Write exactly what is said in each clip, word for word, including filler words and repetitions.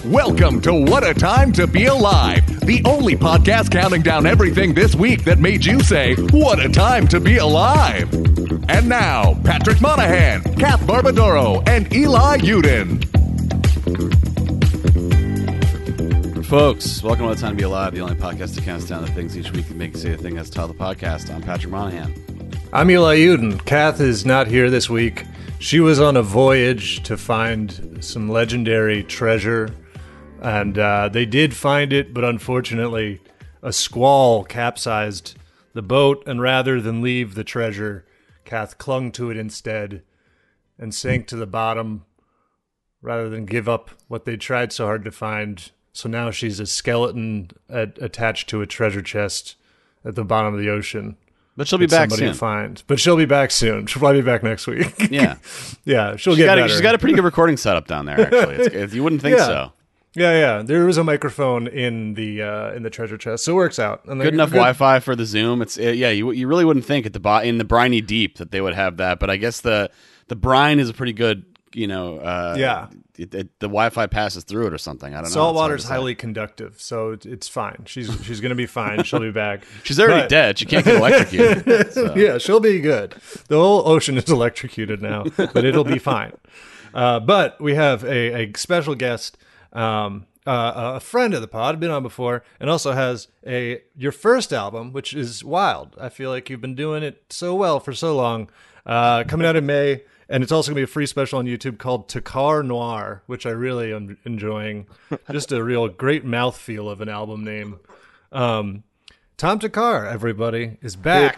Welcome to What a Time to Be Alive, the only podcast counting down everything this week that made you say, what a time to be alive. And now, Patrick Monahan, Kath Barbadoro, and Eli Uden. Folks, welcome to What a Time to Be Alive, the only podcast that counts down the things each week that make you say the thing that's the title of the podcast. I'm Patrick Monahan. I'm Eli Uden. Kath is not here this week. She was on a voyage to find some legendary treasure, and uh, they did find it, but unfortunately, a squall capsized the boat, and rather than leave the treasure, Kath clung to it instead and sank to the bottom rather than give up what they tried so hard to find. So now she's a skeleton at, attached to a treasure chest at the bottom of the ocean. But she'll be back somebody soon. To find. But she'll be back soon. She'll probably be back next week. Yeah. yeah, she'll she's get got better. A, she's got a pretty good recording setup down there, actually. It's, it's, you wouldn't think yeah. so. Yeah, yeah. There was a microphone in the uh, in the treasure chest, so it works out. And good enough good. Wi-Fi for the Zoom. It's it, yeah. You you really wouldn't think at the bo- in the briny deep that they would have that, but I guess the the brine is a pretty good. You know, uh, yeah. It, it, the Wi-Fi passes through it or something. I don't know. Salt water is highly conductive, so it, it's fine. She's she's gonna be fine. She'll be back. She's already but, dead. She can't get electrocuted. So. Yeah, she'll be good. The whole ocean is electrocuted now, but it'll be fine. Uh, but we have a, a special guest. Um, Uh, a friend of the pod, been on before, and also has a your first album, which is wild. I feel like you've been doing it so well for so long. Uh, coming out in May, and it's also going to be a free special on YouTube called Takar Noir, which I really am enjoying. Just a real great mouthfeel of an album name. Um, Tom Takar, everybody, is back. Hey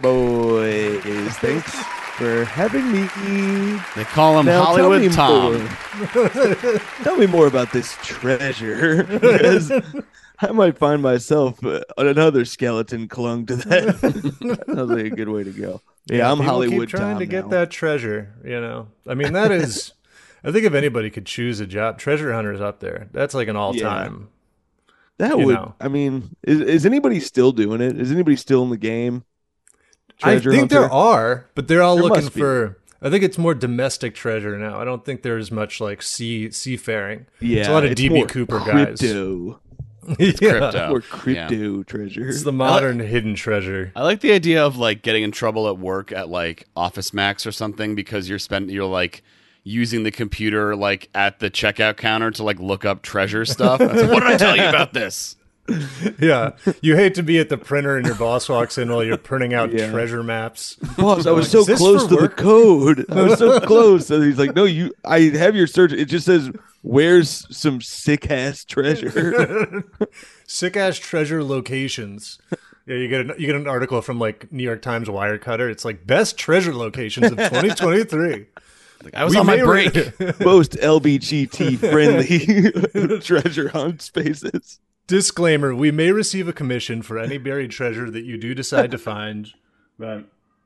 boys, thanks for having me. They call him now, Hollywood tell Tom. More. Tell me more about this treasure, because I might find myself uh, another skeleton clung to that. That sounds like a good way to go. Yeah, yeah I'm People Hollywood keep trying Tom to get now. that treasure. You know, I mean, that is. I think if anybody could choose a job, treasure hunter's up there. That's like an all-time. Yeah. That you would. know. I mean, is is anybody still doing it? Is anybody still in the game? Treasure I think hunter? there are, but they're all There looking must be. for. I think it's more domestic treasure now. I don't think there's much like sea seafaring. Yeah, it's a lot of it's D B more Cooper guys. crypto. yeah. Crypto. Or crypto treasure. It's the modern hidden treasure. I like the idea of like getting in trouble at work at like Office Max or something because you're spend you're like using the computer like at the checkout counter to like look up treasure stuff. It's like, what did I tell you about this? Yeah, you hate to be at the printer and your boss walks in while you're printing out Yeah. treasure maps. Boss, I was Is so this close for to the work? code. I was so close. And he's like, no, you. I have your search. It just says, where's some sick ass treasure? Sick ass treasure locations. Yeah, you get an, you get an article from like New York Times Wirecutter. It's like best treasure locations of twenty twenty-three. Like, I was We on my may break. re- Most L B G T friendly treasure hunt spaces. Disclaimer: we may receive a commission for any buried treasure that you do decide to find, but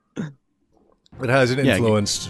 it hasn't Yeah, influenced.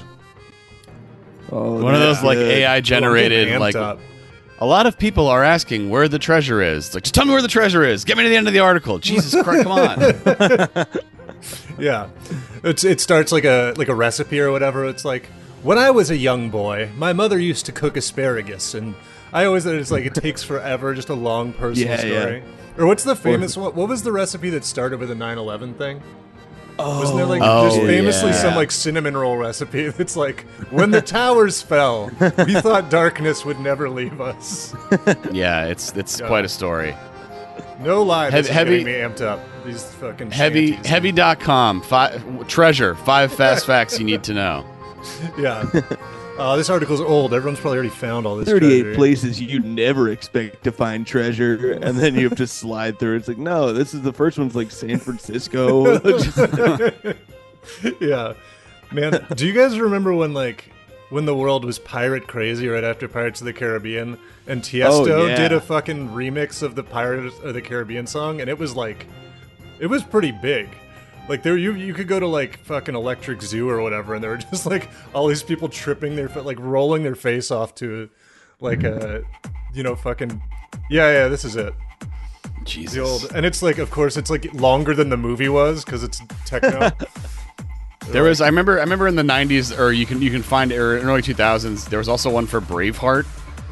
Oh, One of those like good. A I generated Amped like up. a lot of people are asking where the treasure is. It's like, just tell me where the treasure is. Get me to the end of the article. Jesus Christ, come on. Yeah, it's it starts like a like a recipe or whatever. It's like, when I was a young boy, my mother used to cook asparagus, and I always thought it's like it takes forever, just a long personal Yeah, story. yeah. Or what's the famous one? What was the recipe that started with a nine eleven thing? Oh, Wasn't there like Oh, there's famously yeah. some like cinnamon roll recipe that's like, when the towers fell, we thought darkness would never leave us. Yeah, it's it's Yeah. quite a story. No lie, this Heavy- is getting me amped up. These fucking Heavy shanties. heavy dot com five treasure five fast facts you need to know. Yeah. Uh, this article's old. Everyone's probably already found all this thirty-eight treasure. places you never expect to find treasure, and then you have to slide through. It's like, no, this is the first one's like San Francisco. Yeah. Man, do you guys remember when like when the world was pirate crazy right after Pirates of the Caribbean and Tiesto Oh, yeah. did a fucking remix of the Pirates of the Caribbean song, and it was like it was pretty big. Like there, you you could go to like fucking Electric Zoo or whatever, and there were just like all these people tripping their foot, like rolling their face off to, like a, you know, fucking, yeah, yeah, this is it. Jesus. The old, and it's like, of course, it's like longer than the movie was because it's techno. There was I remember I remember in the nineties, or you can you can find or in early two thousands. There was also one for Braveheart,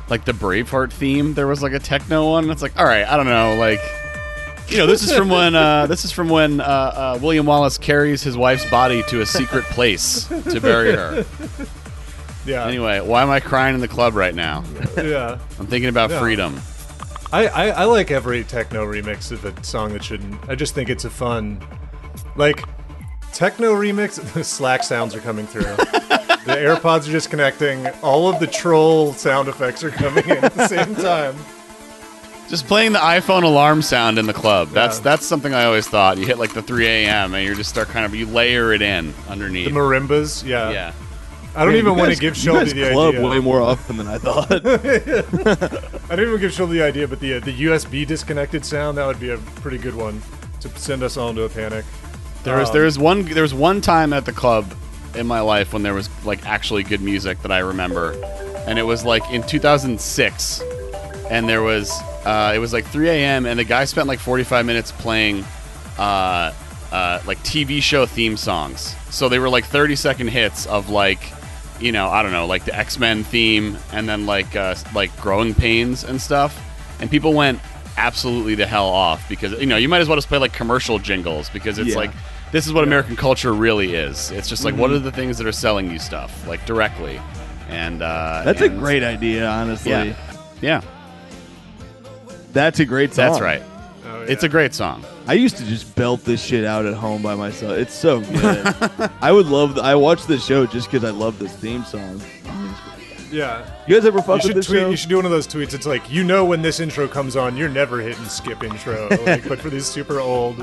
like the Braveheart theme. There was like a techno one. And it's like, all right, I don't know, like. You know, this is from when uh, this is from when uh, uh, William Wallace carries his wife's body to a secret place to bury her. Yeah. Anyway, why am I crying in the club right now? Yeah. I'm thinking about No. freedom. I, I, I like every techno remix of a song that shouldn't. I just think it's a fun, like, techno remix. The Slack sounds are coming through. The AirPods are just connecting. All of the troll sound effects are coming in at the same time. Just playing the iPhone alarm sound in the club. That's Yeah. that's something I always thought. You hit like the three a.m. and you just start kind of you layer it in The underneath. marimbas, yeah. Yeah. I don't Man, even you want guys- to give you Shelby guys the club idea. way more often than I thought. I don't even give Shelby the idea, but the uh, the U S B disconnected sound, that would be a pretty good one to send us all into a panic. There was Um, there was one there was one time at the club in my life when there was like actually good music that I remember, and it was like in two thousand six, and there was uh, it was like three a.m. and the guy spent like forty-five minutes playing uh, uh, like T V show theme songs. So they were like thirty second hits of like, you know, I don't know, like the X-Men theme, and then like uh, like Growing Pains and stuff, and people went absolutely the hell off because, you know, you might as well just play like commercial jingles because it's Yeah. like, this is what American culture really is. It's just like, what are the things that are selling you stuff like directly, and uh, That's a and- great idea, honestly. Yeah, yeah, That's a great song. that's right. Oh, It's yeah. a great song. I used to just belt this shit out at home by myself. It's so good. I would love. I watched this show just because I love this theme song. Yeah. You guys ever You fuck with should this tweet. show? You should do one of those tweets. It's like, you know, when this intro comes on, you're never hitting skip intro. Like, but for these super old.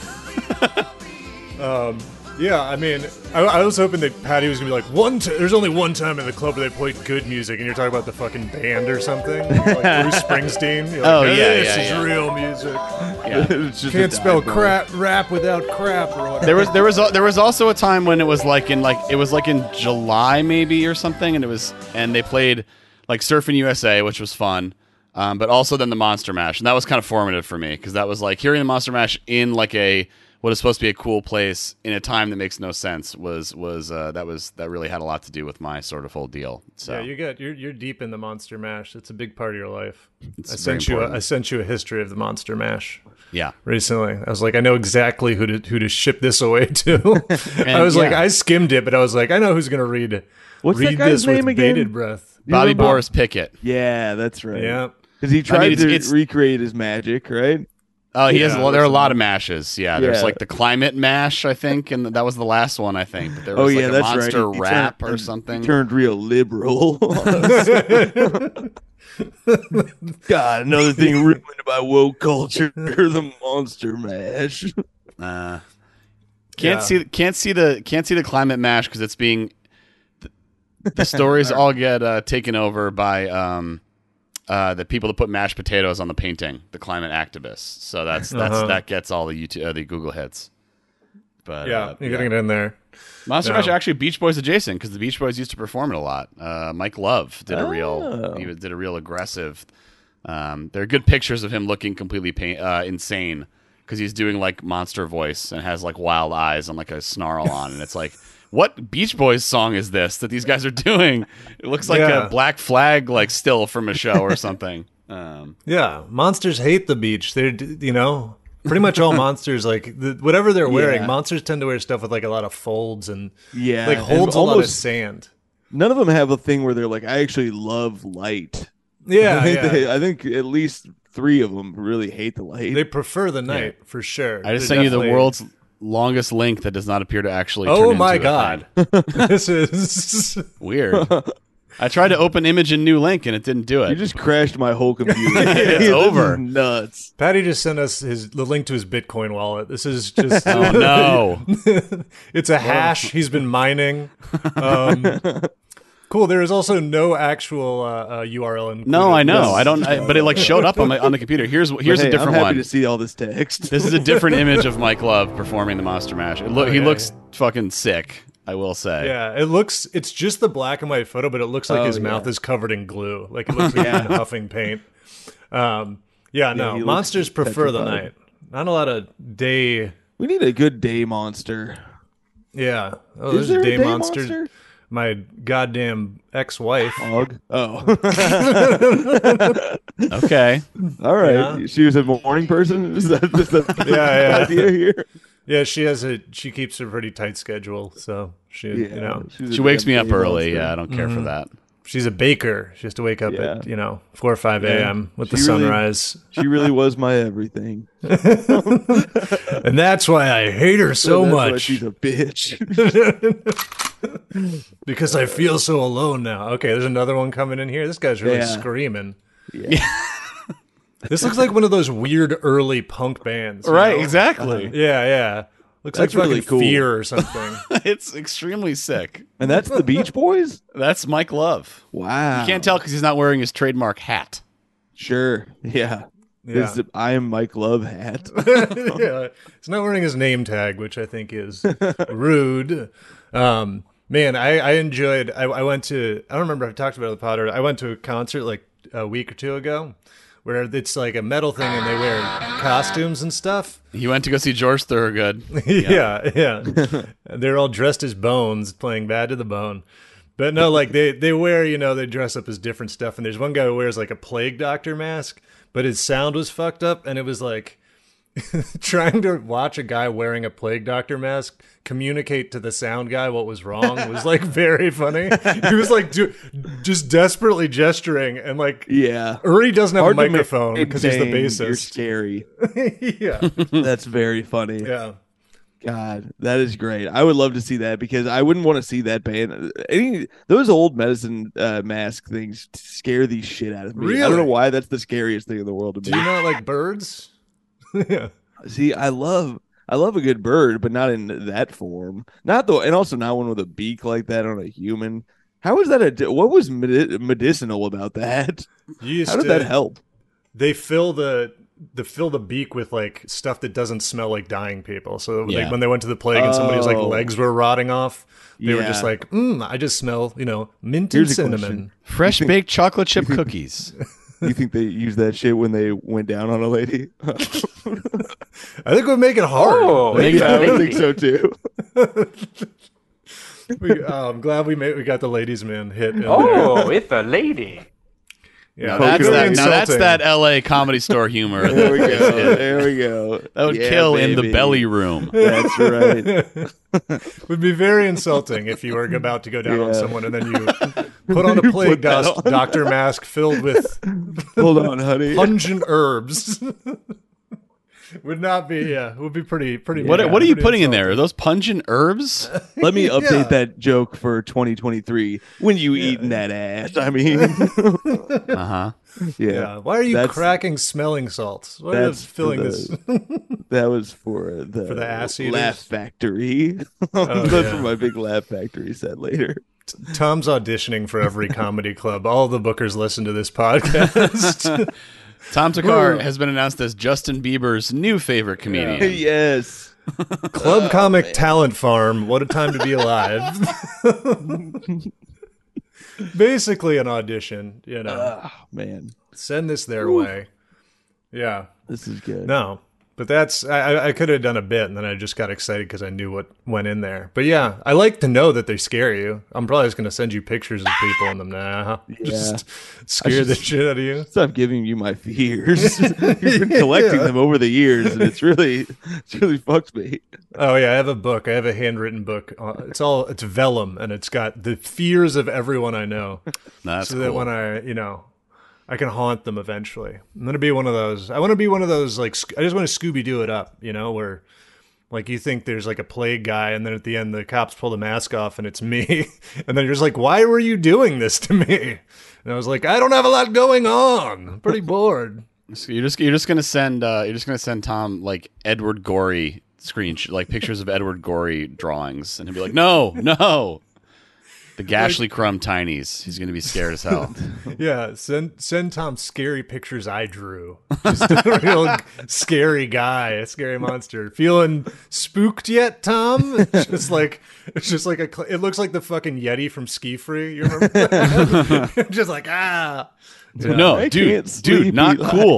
um, yeah, I mean, I, I was hoping that Patty was gonna be like, one. T- there's only one time in the club where they played good music, and you're talking about the fucking band or something, like Bruce Springsteen. You're like, Oh, yeah, this yeah, is yeah. real music. Yeah. It's just a Can't spell dive bar. crap rap without crap or whatever. There was there was al- there was also a time when it was like in like it was like in July maybe or something, and it was and they played like Surfing U S A, which was fun, um, but also then the Monster Mash, and that was kind of formative for me because that was like hearing the Monster Mash in like a what is supposed to be a cool place in a time that makes no sense was was uh, that was that really had a lot to do with my sort of whole deal. So Yeah, you get you're you're deep in the Monster Mash. It's a big part of your life. It's I very sent you a, important. I sent you a history of the Monster Mash yeah. recently. I was like, I know exactly who to who to ship this away to. I was like, yeah. I skimmed it, but I was like, I know who's gonna read it. What's that read guy's this name with again? bated breath. You Bobby remember? Boris Pickett. Yeah, that's right. Yeah. Because he tried it's- to it's- recreate his magic, right? Oh, he has. Yeah, A lot, there are a listen. lot of mashes. Yeah, there's Yeah. like the climate mash, I think, and that was the last one, I think. But there Oh was yeah, like a that's monster right. He rap turned- or something. He turned real liberal. God, another thing ruined by woke culture: the Monster Mash. Uh, can't Yeah. see can't see the can't see the climate mash because it's being the, the stories all get uh, taken over by um, uh, the people that put mashed potatoes on the painting, the climate activists. So that's that's Uh-huh. that gets all the YouTube uh, the Google hits. But Yeah, uh, you're getting it in there. Monster No. Mash are actually Beach Boys adjacent because the Beach Boys used to perform it a lot. Uh, Mike Love did a real Oh. he did a real aggressive. Um, there are good pictures of him looking completely pain, uh, insane because he's doing like monster voice and has like wild eyes and like a snarl on, and it's like, what Beach Boys song is this that these guys are doing? It looks like Yeah. a Black Flag like still from a show or something. Um, Yeah, monsters hate the beach. They're d- you know pretty much all monsters like the, whatever they're wearing. Yeah. Monsters tend to wear stuff with like a lot of folds and Yeah, like and holds a lot of almost- sand. None of them have a thing where they're like, I actually love light. Yeah, I think, yeah. they- I think at least three of them really hate the light. They prefer the night for sure. I just They're sent you the definitely- world's longest link that does not appear to actually. turn Oh into my a god, thing. this is Weird. I tried to open image and new link and it didn't do it. You just crashed my whole computer. It's This is over. nuts. Patty just sent us his the link to his Bitcoin wallet. This is just oh no. it's a hash he's been mining. Um, cool. There is also no actual uh, uh, U R L. Included. No, I know. This- I don't. I, but it like showed up on my on the computer. Here's here's But a hey, different I'm happy one. to see all this text. This is a different image of Mike Love performing the Monster Mash. It look, Oh, he yeah, looks fucking sick. I will say. Yeah, it looks. It's just the black and white photo, but it looks like Oh, his yeah. mouth is covered in glue. Like it looks like he's been huffing paint. Um, yeah, no. he looks Monsters prefer the petrified. night. Not a lot of day. We need a good day monster. Yeah. Oh, Is there's there a day, day monster. monster? my goddamn ex-wife. Hog. Oh. Okay. All right. Yeah. She was a morning person? Is that, is that the Yeah, yeah. idea here? Yeah, she has a she keeps a pretty tight schedule, so she Yeah. you know she's She a wakes damn me up day early. monster. Yeah, I don't care Mm-hmm. for that. she's a baker. She has to wake up Yeah. at you know four or five Yeah. a.m. with the She really- sunrise, She really was my everything. and that's why I hate her so That's why much. she's a bitch. Because I feel so alone now. Okay, there's another one coming in here. This guy's really Yeah. screaming. Yeah. This looks like one of those weird early punk bands. you Right, know? exactly. Yeah, yeah. Looks That's like really fucking cool. Fear or something. It's extremely sick. And that's the Beach Boys? That's Mike Love. Wow. You can't tell because he's not wearing his trademark hat. Sure. Yeah. Yeah. His I am Mike Love hat. Yeah, he's not wearing his name tag, which I think is rude. Um, man, I, I enjoyed. I, I went to. I don't remember if I talked about it on the pod. Or I went to a concert like a week or two ago, where it's like a metal thing and they wear costumes and stuff. He went to go see George Thorogood. Yeah, yeah. They're all dressed as Bones, playing Bad to the Bone. But no, like they they wear, you know, they dress up as different stuff. And there's one guy who wears like a plague doctor mask, but his sound was fucked up, and it was like trying to watch a guy wearing a plague doctor mask communicate to the sound guy what was wrong was like very funny. He was like do, just desperately gesturing, and like Yeah. Uri doesn't have Hard a to microphone because he's the maintain, You're bassist. scary. Yeah, That's very funny. yeah. God, that is great. I would love to see that because I wouldn't want to see that band. Any those old medicine uh, mask things scare the shit out of me. I don't know Really? why that's the scariest thing in the world to Do me. you not like birds? Yeah. See, I love I love a good bird, but not in that form. Not though, and also not one with a beak like that on a human. How is that a? What was medi- medicinal about that? You used How did to, that help? They fill the the fill the beak with like stuff that doesn't smell like dying people. So Yeah. they, when they went to the plague and somebody's like Oh. legs were rotting off, they were Yeah. just like, mm, I just smell, you know, mint Here's a and question. cinnamon. Fresh baked chocolate chip cookies. You think they used that shit when they went down on a lady? I think we'd make it hard. Oh, Make it's it- a I would lady. think so too. We, uh, I'm glad we made we got the ladies' man hit. In there. Oh, it's a lady. Yeah, Now that's that's, really that, now that's insulting. that L A comedy store humor. There we that- go. There we go. That would Yeah, kill in the baby. belly room. That's right. Would be very insulting if you were about to go down on Yeah. someone and then you put on a plague put that dust on. doctor mask filled with Hold on, honey. pungent herbs. Would not be, yeah, it would be pretty, pretty. What, yeah, what are you pretty putting in there? Are insulting. those pungent herbs? Let me update Yeah. that joke for twenty twenty-three. When you eating that ass? I mean, Uh huh. yeah, Yeah. Why are you That's- cracking smelling salts? What are you that's filling for this? the- that was for the For the ass eaters? Laugh Factory. Oh, That's yeah. for my big Laugh Factory set later. Tom's auditioning for every comedy club. All the bookers listen to this podcast. Tom Takar has been announced as Justin Bieber's new favorite comedian. Yes. Club Comic Talent Farm. What a time to be alive. Basically an audition, you know. Oh, man, Send this their way. Yeah. this is good. No. But that's I, I- I could have done a bit, and then I just got excited because I knew what went in there. But yeah, I like to know that they scare you. I'm probably just going to send you pictures of people in them. Nah, just scare should- the shit out of you. Stop giving you my fears. You've been collecting Yeah. them over the years, and it's really, it's really fucked me. Oh yeah, I have a book. I have a handwritten book. Uh, It's all it's vellum, and it's got the fears of everyone I know, That's so cool. that when I, you know, I can haunt them eventually. I'm gonna be one of those. I want to be one of those like Sc- I just want to Scooby Doo it up, you know, where like you think there's like a plague guy, and then at the end the cops pull the mask off, and it's me, and then you're just like, why were you doing this to me? And I was like, I don't have a lot going on. I'm pretty bored. So you're just you're just gonna send uh, you're just gonna send Tom like Edward Gorey screen like pictures of Edward Gorey drawings, and he'll be like, no, no. The Gashly Crumb tinies. He's gonna be scared as hell. Yeah, send send Tom scary pictures I drew. Just a real scary guy, a scary monster. Feeling spooked yet, Tom? It's just like it's just like a. cl- It looks like the fucking Yeti from Ski Free. You remember? That? Just like ah. Yeah. No, I dude, can't dude, sleep, not Eli. cool.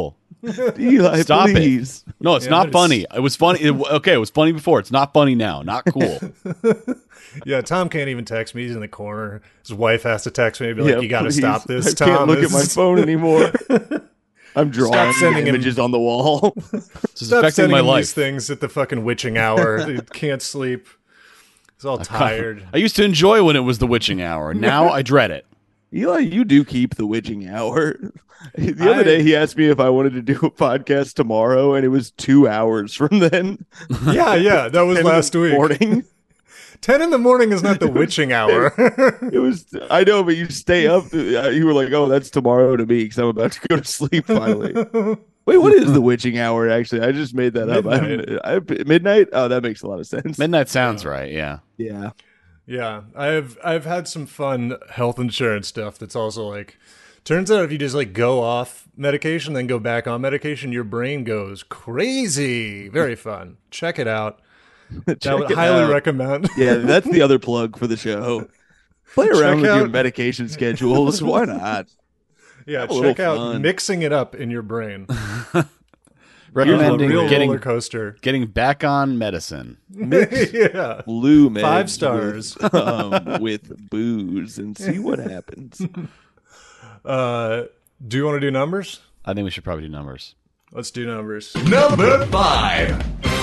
Eli, Stop it. please. No, it's Yeah, not but funny. it's- It was funny. It, okay, it was funny before. It's not funny now. Not cool. Yeah, Tom can't even text me. He's in the corner. His wife has to text me and be like, Yeah, "You got to please. stop this, I Tom." can't look This at my is- phone anymore. I'm drawing sending him- images on the wall. This is Stop affecting sending my him life. these things at the fucking witching hour. He can't sleep. He's all tired. I used to enjoy when it was the witching hour. Now I dread it. Eli, you do keep the witching hour. The other I- day, he asked me if I wanted to do a podcast tomorrow, and it was two hours from then. Yeah, yeah, that was ten in last the week. Morning. Ten in the morning is not the witching hour. It was. I know, but you stay up. uh, You were like, "Oh, that's tomorrow to me," because I'm about to go to sleep finally. Wait, what is the witching hour? Actually, I just made that Midnight. up. I, I, midnight. Oh, that makes a lot of sense. Midnight sounds right. Yeah. Yeah. Yeah, I've I've had some fun health insurance stuff that's also like turns out if you just like go off medication then go back on medication, your brain goes crazy. Very fun. Check it out. I Check would it highly out. recommend. Yeah, that's the other plug for the show. Play around Check with your out- medication schedules. Why not? Yeah, Have a little check out fun. mixing it up in your brain. Recommending Real getting roller coaster. getting back on medicine. Yeah. Blue meds Five stars. with, um, with booze and see what happens. Uh, do you want to do numbers? I think we should probably do numbers. Let's do numbers. Number five.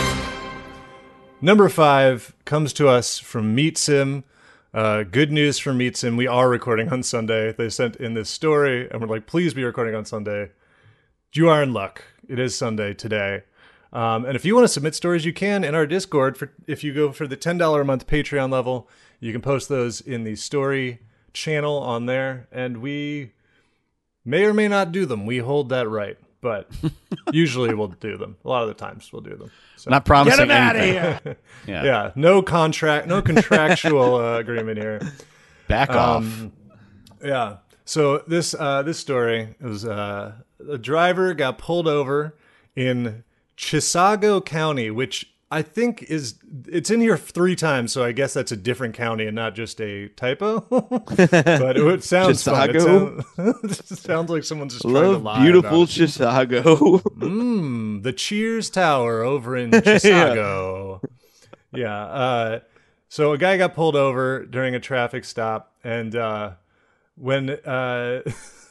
Number five comes to us from Meet Sim. Uh, good news from Meet Sim. We are recording on Sunday. They sent in this story, and we're like, please be recording on Sunday. You are in luck. It is Sunday today. Um, and if you want to submit stories, you can in our Discord. For if you go for the ten dollars a month Patreon level, you can post those in the story channel on there, and we may or may not do them. We hold that right, but usually we'll do them. A lot of the times we'll do them. So. Not promising anything. Yeah. Yeah, no contract, no contractual uh, agreement here. Back off. Um, yeah. So this uh, this story is uh, a driver got pulled over in Chisago County, which I think is it's in here three times. So I guess that's a different county and not just a typo. But it, it sounds fun. It Chisago? sounds, it sounds like someone's just trying to Love lie. beautiful about it. Chicago. Mm, the Cheers Tower over in Chisago. yeah. Uh, so a guy got pulled over during a traffic stop, and uh, when uh,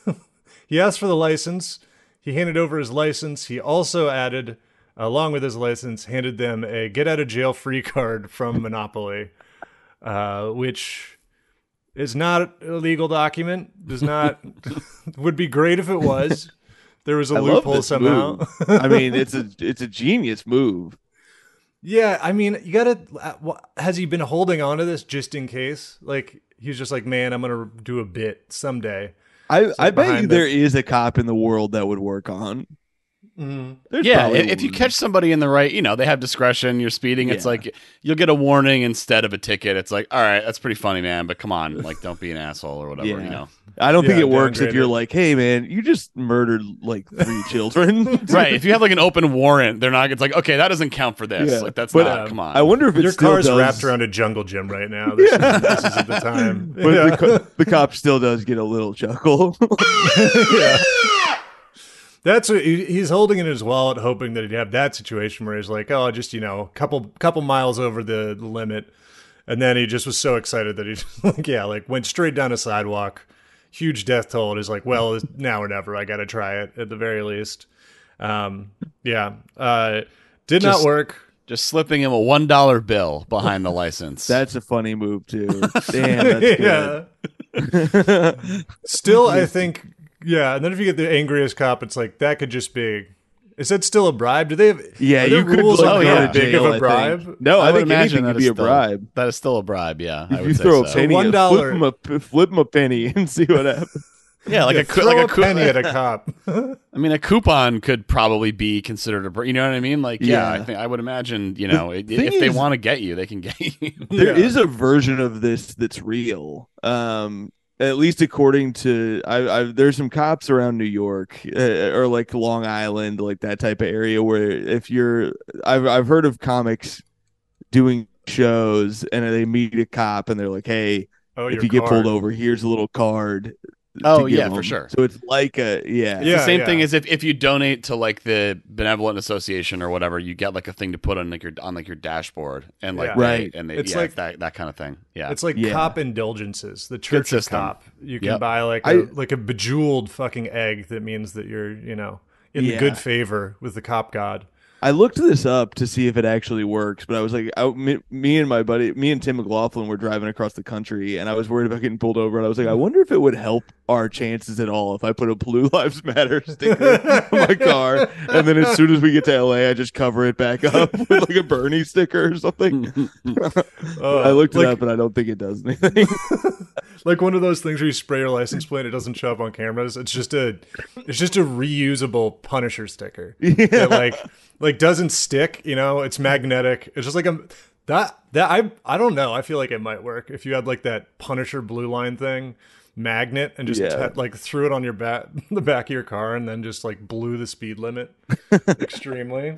he asked for the license, he handed over his license. He also added, along with his license, handed them a get out of jail free card from Monopoly, uh, which is not a legal document. Does not would be great if it was. There was a I love loophole this somehow. move. I mean, it's a it's a genius move. Yeah, I mean, you gotta. uh, wh- Has he been holding on to this just in case? Like he's just like, man, I'm gonna do a bit someday. I I bet behind you the- there is a cop in the world that would work on. There's Yeah, probably i- if you one. catch somebody in the right, you know, they have discretion, you're speeding, it's Yeah. like you'll get a warning instead of a ticket. It's like, all right, that's pretty funny, man, but come on, like don't be an asshole or whatever, Yeah. you know. I don't think Yeah, it works if downgrade you're it. like, hey man, you just murdered like three children. Right, if you have like an open warrant, they're not it's like, okay, that doesn't count for this. Yeah. Like that's But, not, um, come on. I wonder if it Your still car's does, wrapped around a jungle gym right now. This, is, this isn't the time. but Yeah. the, co- the cop still does get a little chuckle. Yeah. That's what he, he's holding it in his wallet, hoping that he'd have that situation where he's like, "Oh, just you know, couple couple miles over the limit," and then he just was so excited that he just like, yeah, like went straight down a sidewalk, huge death toll. And he's like, "Well, it's now or never. I got to try it at the very least." Um, yeah, uh, did Just- not work. Just slipping him a one dollar bill behind the license. That's a funny move too. Damn, that's good. Yeah. Still, I think, yeah. And then if you get the angriest cop, it's like that could just be. Is that still a bribe? Do they have? Yeah, are there you could rules like, on oh, go how yeah. to big jail, of a I bribe? think. No, I, I would think imagine anything that could is be a still- bribe. That is still a bribe, yeah. I If would you say throw a so. penny, one flip dollar. him a flip him a penny and see what happens. Yeah, like Yeah, a cou- throw like a, a cou- penny at a cop. I mean, a coupon could probably be considered a, br- you know what I mean? Like, yeah, Yeah. I think I would imagine, you know, i- thing if they is- want to get you, they can get you. There Yeah. is a version of this that's real. Um, at least according to I, I there's some cops around New York uh, or like Long Island, like that type of area where if you're I've I've heard of comics doing shows and they meet a cop and they're like, hey, Oh, if your you get card. pulled over, here's a little card. Oh, to give yeah, for them. sure. So it's like a yeah. It's Yeah, the same yeah. thing as if, if you donate to like the benevolent association or whatever, you get like a thing to put on like your on like your dashboard and like Yeah. they- Right. and they, It's yeah, like- it's that that kind of thing. Yeah, It's like Yeah. cop indulgences. The Church of system. Cop. You can Yep. buy like I- a like a bejeweled fucking egg that means that you're, you know, in the Yeah. good favor with the cop god. I looked this up to see if it actually works, but I was like, I, me, me and my buddy, me and Tim McLaughlin were driving across the country, and I was worried about getting pulled over. And I was like, I wonder if it would help our chances at all if I put a Blue Lives Matter sticker on my car, and then as soon as we get to L A, I just cover it back up with like a Bernie sticker or something. Uh, I looked it like, up, and I don't think it does anything. like one of those things where you spray your license plate, it doesn't show up on cameras. It's just a, it's just a reusable Punisher sticker. Yeah. That like, like doesn't stick. You know, it's magnetic. It's just like a that that I I don't know. I feel like it might work if you had like that Punisher blue line thing magnet and just Yeah. te- like threw it on your back the back of your car and then just like blew the speed limit extremely.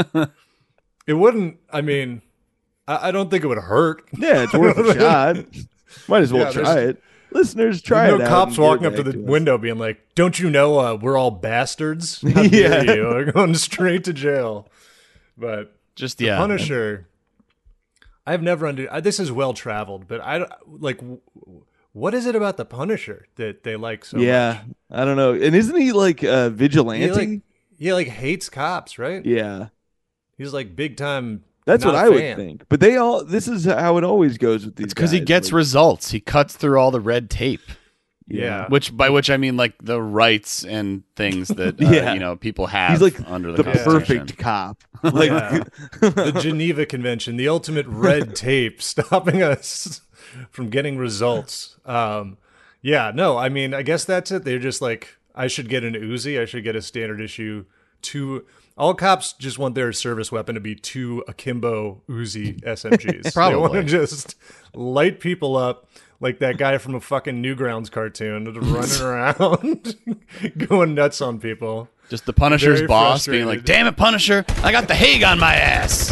It wouldn't. I mean, I, I don't think it would hurt. Yeah, it's worth a shot. Might as well Yeah, try there's- it. Listeners, try no it out. cops and get walking it up to back the us. window being like, "Don't you know uh, we're all bastards? How Yeah. dare you? We're going straight to jail." But just the yeah. Punisher, I've never under. I, this is well traveled, but I don't- like. w- What is it about the Punisher that they like so Yeah, I don't know. And isn't he like uh, much? vigilante? He like, he like hates cops, right? yeah. He's like big time. That's not what a I would fan. think. But they all this is how it always goes with these It's because he guys, gets like, results. He cuts through all the red tape. Yeah. Which by which I mean like the rights and things that uh, Yeah. you know people have He's like under the, the Constitution. perfect cop. Like Yeah. The Geneva Convention, the ultimate red tape stopping us from getting results. Um, yeah, no, I mean, I guess that's it. They're just like, I should get an Uzi. I should get a standard issue two. All cops just want their service weapon to be two akimbo Uzi S M Gs. They want Probably. to just light people up like that guy from a fucking Newgrounds cartoon, just running around, going nuts on people. Just the Punisher's Very boss being frustrated. like, "Damn it, Punisher! I got the Hague on my ass."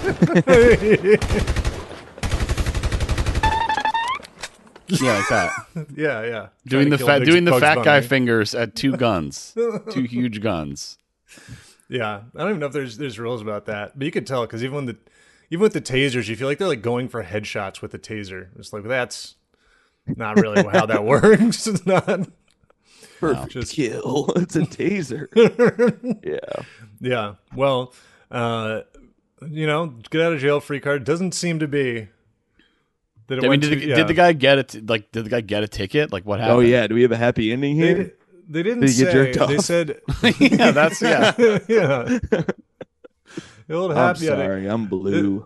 Yeah, like that. Yeah, yeah. Doing Trying to the kill fat, Biggs- doing the Bugs fat guy Bunny. fingers at two guns, two huge guns. Yeah, I don't even know if there's there's rules about that, but you could tell because even when the even with the tasers, you feel like they're like going for headshots with the taser. It's like that's not really how that works. It's not. perfect Just- kill. It's a taser. Yeah. Yeah. Well, uh, you know, get out of jail free card doesn't seem to be. That it I mean, went did, to- the, yeah. did the guy get it? Like, did the guy get a ticket? Like, what happened? Oh yeah. Do we have a happy ending They, here? di- they didn't Did he say. get jerked They off? said, yeah, that's yeah. yeah. The old I'm happy ending. sorry. I'm blue.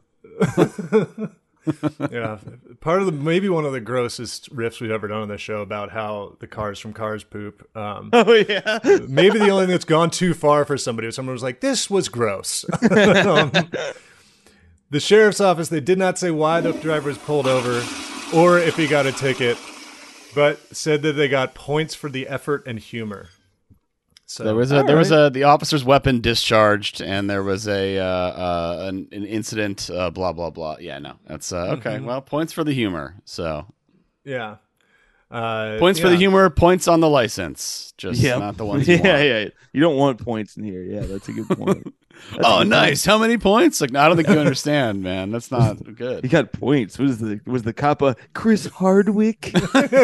Yeah, part of the maybe one of the grossest riffs we've ever done on this show about how the cars from Cars poop. Um, Oh yeah. maybe the only thing that's gone too far for somebody. Someone was like, "This was gross." um, the sheriff's office. They did not say why the driver was pulled over, or if he got a ticket, but said that they got points for the effort and humor. So There was a All there was right. a the officer's weapon discharged, and there was a uh, uh, an, an incident. Uh, blah blah blah. Yeah, no, that's uh, okay. Mm-hmm. Well, points for the humor. So yeah, uh, points for yeah. the humor. Points on the license. Just Yeah. not the ones. You Yeah, want. yeah. You don't want points in here. Yeah, that's a good point. That's Oh, a good nice. How many points? Like, no, I don't think you understand, man. That's not point. He good. got points. Was the was the cop a Chris Hardwick?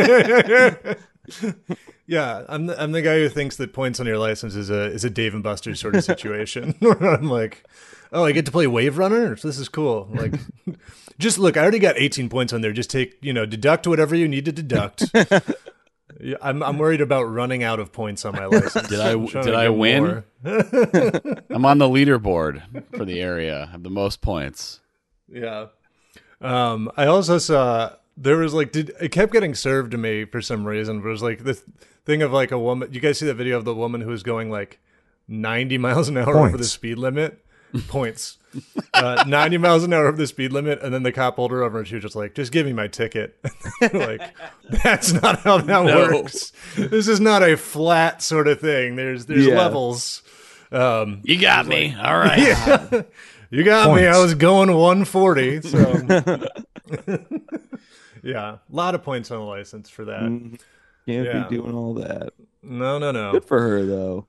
Yeah, I'm the, I'm the guy who thinks that points on your license is a is a Dave and Buster's sort of situation. Where I'm like, oh, I get to play Wave Runner. This is cool. Like, just look, I already got eighteen points on there. Just take, you know, deduct whatever you need to deduct. Yeah, I'm I'm worried about running out of points on my license. Did I- I'm trying did to I get win? more. I'm on the leaderboard for the area. I have the most points. Yeah. Um, I also saw there was like, did it kept getting served to me for some reason. But it was like this thing of like a woman. You guys see that video of the woman who was going like ninety miles an hour over the Points. speed limit? Points. Uh, ninety miles an hour over the speed limit, and then the cop pulled her over, and she was just like, "Just give me my ticket." Like, that's not how that No. works. This is not a flat sort of thing. There's there's Yeah. levels. Um, You got me. All right. you got me. I Points. was going one forty. So, yeah, a lot of points on the license for that. Can't Yeah. be doing all that. No, no, no. Good for her, though.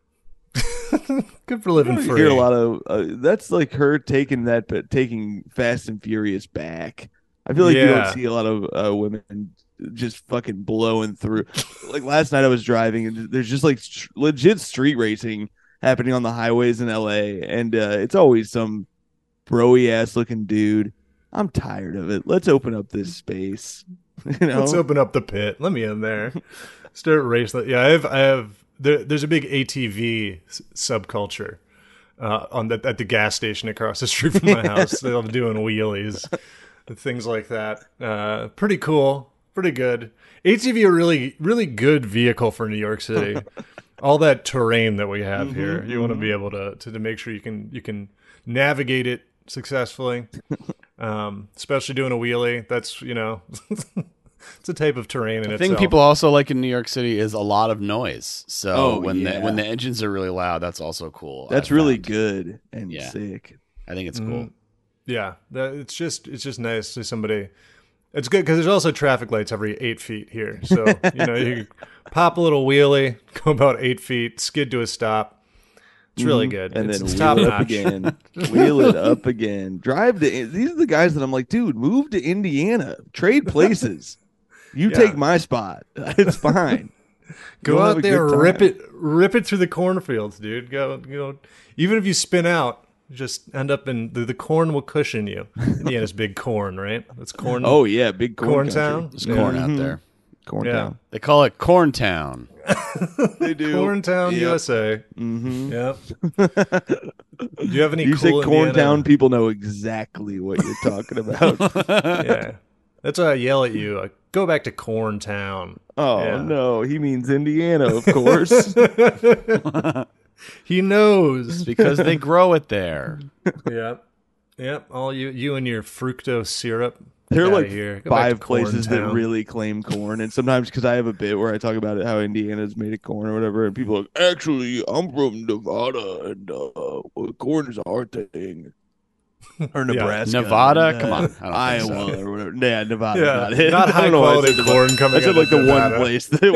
Good for living You free. hear a lot of uh, that's like her taking that, but taking Fast and Furious back. I feel like you Yeah. don't see a lot of uh, women just fucking blowing through. Like last night, I was driving, and there's just like st- legit street racing happening on the highways in L A, and uh, it's always some broy ass looking dude. I'm tired of it. Let's open up this space. You know, Let's open up the pit. Let me in there. Start racing. Yeah, I have. I have. There, there's a big A T V s- subculture uh, on the, at the gas station across the street from my house. They're doing wheelies, and things like that. Uh, pretty cool. Pretty good. A T V a really, really good vehicle for New York City. All that terrain that we have here, you want to be able to, to to make sure you can you can navigate it successfully. Um, especially doing a wheelie. That's you know. It's a type of terrain in The thing itself. people also like in New York City is a lot of noise. So Oh, when yeah. the when the engines are really loud, that's also cool. that's I've really found. good and Yeah. sick. I think it's cool. Yeah, that, it's just it's just nice to see somebody. It's good because there's also traffic lights every eight feet here, so you know you pop a little wheelie, go about eight feet, skid to a stop. It's really good, And it's, then it's wheel top it up notch. again. Wheel it up again. Drive to. These are the guys that I'm like, dude, move to Indiana. Trade places. You Yeah. take my spot. It's fine. Go You'll have out a there, good time. rip it, rip it through the cornfields, dude. Go, you know, even if you spin out, just end up in the, the corn will cushion you. Indiana's big corn, right? That's corn. Oh yeah, big corn, corn country. town. There's corn out there. Corn Yeah. town. They call it Corn Town. They do. Corn Town, Yep. U S A. Mm-hmm. Yep. Do you have any You say cool corn Indiana- town, people know exactly what you're talking about. Yeah. That's why I yell at you. Like, go back to Corn Town. Oh Yeah. no, he means Indiana, of course. He knows. Because they grow it there. Yep. Yep. All you you and your fructose syrup. There are Get outta like here. Go back to five places that Corn Town. really claim corn, and sometimes because I have a bit where I talk about it, how Indiana's made of corn or whatever, and people are like, actually, I'm from Nevada, and uh, well, corn is our thing. Or Nebraska, Nevada? and, uh, Come on. I don't think Iowa so. or whatever. Yeah, Nevada. Yeah, not, it. not I don't know why I high-quality said Nevada. corn coming I said out like of the Nevada. one place that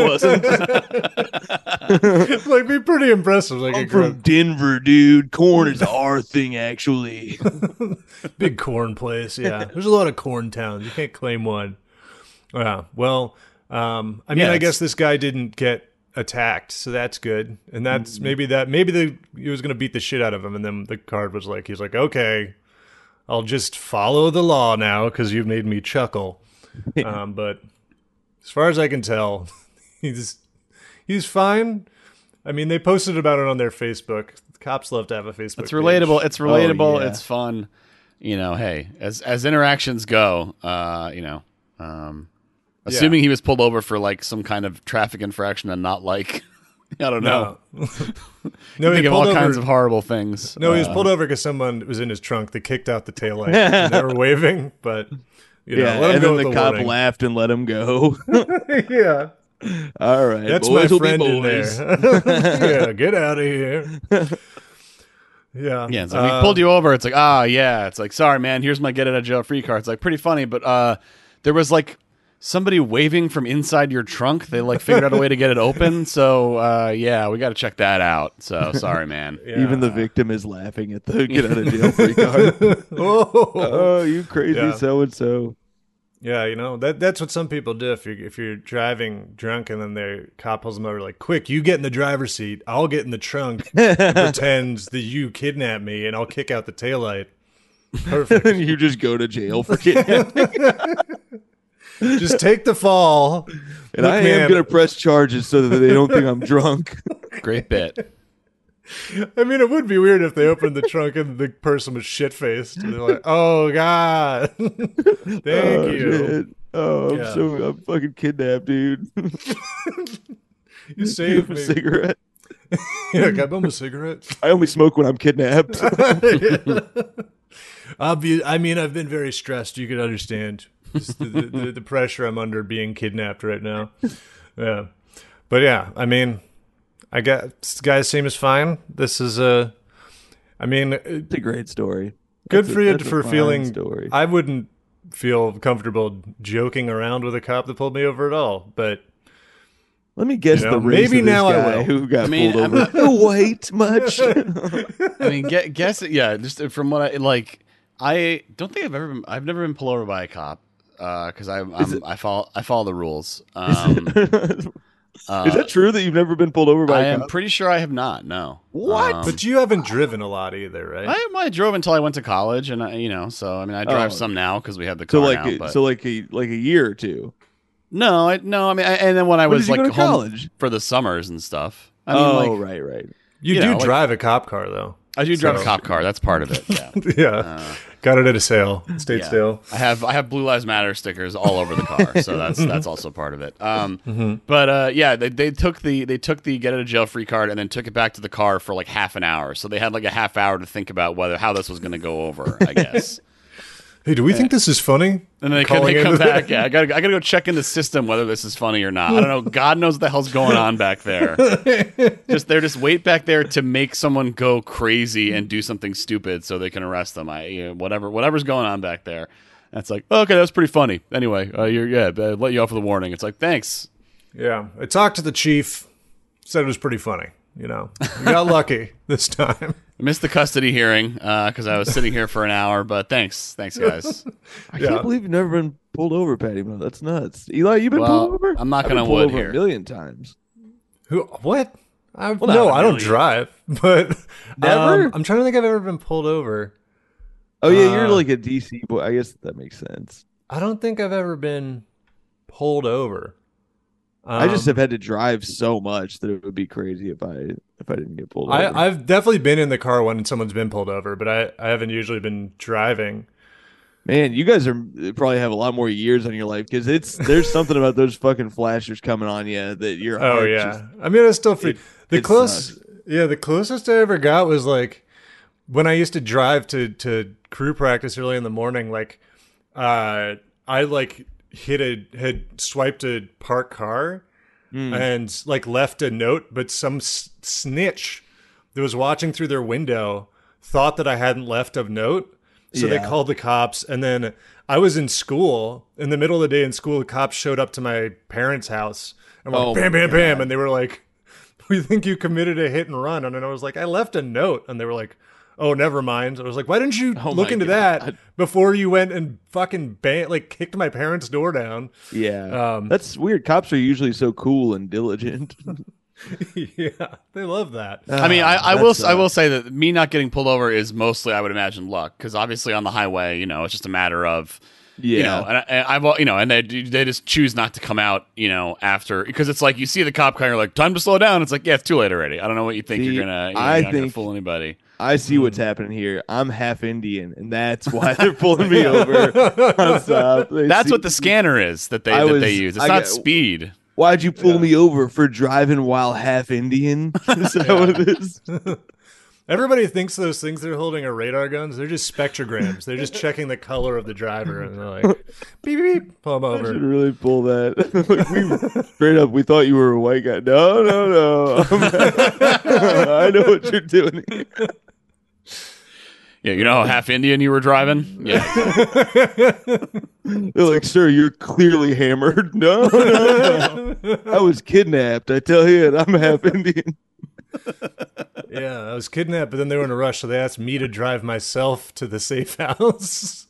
it wasn't. Like, be pretty impressive. Like I'm a from Denver, dude. Corn is our thing, actually. big corn place. Yeah. There's a lot of corn towns. You can't claim one. Yeah. Well, um, I mean, Yeah, I it's- guess this guy didn't get attacked, so that's good. And that's Mm-hmm. maybe that maybe the he was gonna beat the shit out of him, and then the card was like, he's like, okay, I'll just follow the law now because you've made me chuckle. um, but as far as I can tell, he's he's fine. I mean, they posted about it on their Facebook. Cops love to have a Facebook. It's page. relatable. It's relatable. yeah. It's fun. You know, hey, as as interactions go, uh, you know, um, assuming he was pulled over for like some kind of traffic infraction and not like, I don't know, No, you no, he think of pulled all over. kinds of horrible things. No, he was Uh, pulled over because someone was in his trunk. They kicked out the taillight. and they were waving, but you know, Yeah, let him and go then with the cop warning. laughed and let him go. Yeah, All right, that's boys my will be friend in boys. there. Yeah, get out of here. Yeah, Yeah, so we uh, pulled you over. It's like, ah, yeah. It's like, sorry, man. Here's my get out of jail free card. It's like pretty funny, but uh, there was like somebody waving from inside your trunk. They like figured out a way to get it open. So uh, yeah, we got to check that out. So sorry, man. yeah. Even the victim is laughing at the get out of jail free card. Oh, Oh, you crazy Yeah. so and so. yeah. You know that that's what some people do. If you're if you're driving drunk and then the cop pulls them over, like, quick, you get in the driver's seat. I'll get in the trunk and pretend that you kidnapped me, and I'll kick out the taillight. Perfect. And you just go to jail for kidnapping. Just take the fall. And Look, I man, am going to press charges so that they don't think I'm drunk. Great bit. I mean, it would be weird if they opened the trunk and the person was shit faced. They're like, "Oh God, thank oh, you, shit. Oh, I'm Yeah. so I'm fucking kidnapped, dude. you saved a me." cigarette. Yeah, can I bum a cigarette? I only smoke when I'm kidnapped. Obvi- I mean, I've been very stressed. You can understand Just the, the, the pressure I'm under being kidnapped right now. Yeah, but yeah, I mean, I got this guy seems fine. This is a, I mean, It's a great story. good That's for a- you that's a for fine feeling. story. I wouldn't feel comfortable joking around with a cop that pulled me over at all. But Let me guess You know, the race maybe of this now I guy will. who got I mean, pulled I'm over. White much? I mean, get, guess it. Yeah, just from what I like, I don't think I've ever been. I've never been pulled over by a cop because uh, I'm, I'm I follow I follow the rules. Um, uh, Is that true that you've never been pulled over by I a am cop? pretty sure I have not. No. What? Um, But you haven't driven a lot either, right? I, I drove until I went to college, and I, you know, so I mean, I drive Oh. some now because we have the So car like, now. a, But so like a like a year or two. no, I, no, I mean, I, and then when I When was did you like go to home college? for the summers and stuff. I mean, oh, like, right, right. you, you do know, like- drive a cop car, though. I do drive So- a cop car. That's part of it. Yeah. yeah. Uh, Got it at a sale. State yeah. sale. I have I have Blue Lives Matter stickers all over the car, so that's that's also part of it. Um, Mm-hmm. but uh, yeah, they, they took the they took the get out of jail free card and then took it back to the car for like half an hour. So they had like a half hour to think about whether how this was going to go over. I guess. Hey, do we think this is funny? And then they, Calling they come into back. that? Yeah, I gotta I gotta go check in the system whether this is funny or not. I don't know. God knows what the hell's going on back there. Just they're just wait back there to make someone go crazy and do something stupid so they can arrest them. I you know, whatever whatever's going on back there. That's like okay, that was pretty funny. Anyway, uh, you're yeah, uh, let you off with a warning. It's like thanks. Yeah. I talked to the chief. Said it was pretty funny. You know, we got lucky this time. I missed the custody hearing because I was sitting here for an hour, but thanks, thanks guys. I Yeah. can't believe you've never been pulled over, Patty. Mo. That's nuts. Eli, you've been Well, pulled over? I'm not I've been gonna pulled wood over here. a million times. Who? What? I, Well, no, not a I don't million. drive. But Never? um, I'm trying to think. I've ever been pulled over. Oh yeah, you're Uh, like a D C boy. I guess that makes sense. I don't think I've ever been pulled over. I just Um, have had to drive so much that it would be crazy if I if I didn't get pulled over. I, I've definitely been in the car when someone's been pulled over, but I, I haven't usually been driving. Man, you guys are probably have a lot more years on your life because it's there's something about those fucking flashers coming on you that you're. Oh yeah, I mean it's still free. it- the it close, sucks. yeah, the closest I ever got was like when I used to drive to to crew practice early in the morning. Like, uh, I like hit a had swiped a parked car and like left a note, but some s- snitch that was watching through their window thought that I hadn't left a note. So they Yeah. called the cops, and then I was in school. In the middle of the day in school, the cops showed up to my parents' house and were Oh like, bam, my bam, bam. God. And they were like, we think you committed a hit and run. And then I was like, I left a note. And they were like, oh, never mind. I was like, why didn't you Oh look my into God. that before you went and fucking ban- like kicked my parents' door down? Yeah, Um, that's weird. Cops are usually so cool and diligent. Yeah, they love that. I mean, I, I That will I sucks. will say that me not getting pulled over is mostly, I would imagine, luck because obviously on the highway, you know, it's just a matter of. Yeah, You know, and, I, and I've al- you know, and they they just choose not to come out, you know, after because it's like you see the cop car, you're like, time to slow down. It's like, yeah, it's too late already. I don't know what you think See, you're gonna. You know, I you're not gonna think- fool anybody. I see what's happening here. I'm half Indian, and that's why they're pulling me over. nonstop. They That's see- what the scanner is that they I that was- they use. It's I not got- speed. Why'd you pull me over for driving while half Indian? Is that what it is? Everybody thinks those things they're holding are radar guns. They're just spectrograms. They're just checking the color of the driver, and they're like, beep, beep, beep, pull them I should over. really pull that. Like, we, straight up, we thought you were a white guy. No, no, no. I know what you're doing here. Yeah, you know how half Indian you were driving. Yeah, They're like, sir, you're clearly hammered. No, no, no. I was kidnapped. I tell you, I'm half Indian. Yeah, I was kidnapped, but then they were in a rush, so they asked me to drive myself to the safe house.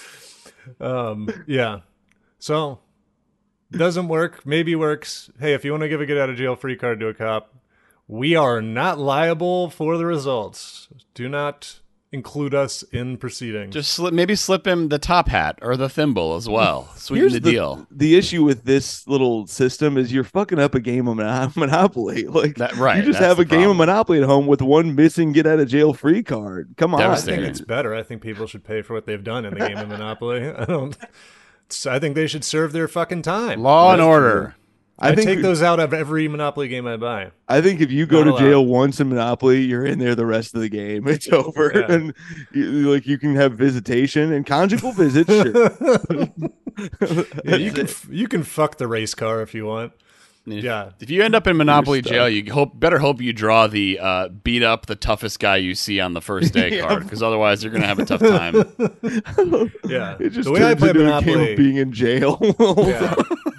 um, yeah. So, doesn't work. Maybe works. Hey, if you want to give a get out of jail free card to a cop, we are not liable for the results. Do not include us in proceedings. just slip, maybe slip him the top hat or the thimble as well. Sweeten Here's the, deal. The issue with this little system is you're fucking up a game of Mon- Monopoly. Like, That- right, you just that's have the a game of problem. Monopoly at home with one missing get out of jail free card. Come on. I Devastating. think it's better. I think people should pay for what they've done in the game of Monopoly. I don't. I think they should serve their fucking time. Law and That's order. I, I think take those out of every Monopoly game I buy. I think if you go Not to allowed. jail once in Monopoly, you're in there the rest of the game. It's over, Yeah. and you, like you can have visitation and conjugal visits. Sure. Yeah, you can you can fuck the race car if you want. If- Yeah. If you end up in Monopoly stuck. jail, you hope better hope you draw the uh, beat up the toughest guy you see on the first day Yeah. card, because otherwise you're gonna have a tough time. Yeah, It just the way I turns play into a game Monopoly. of being in jail. Yeah.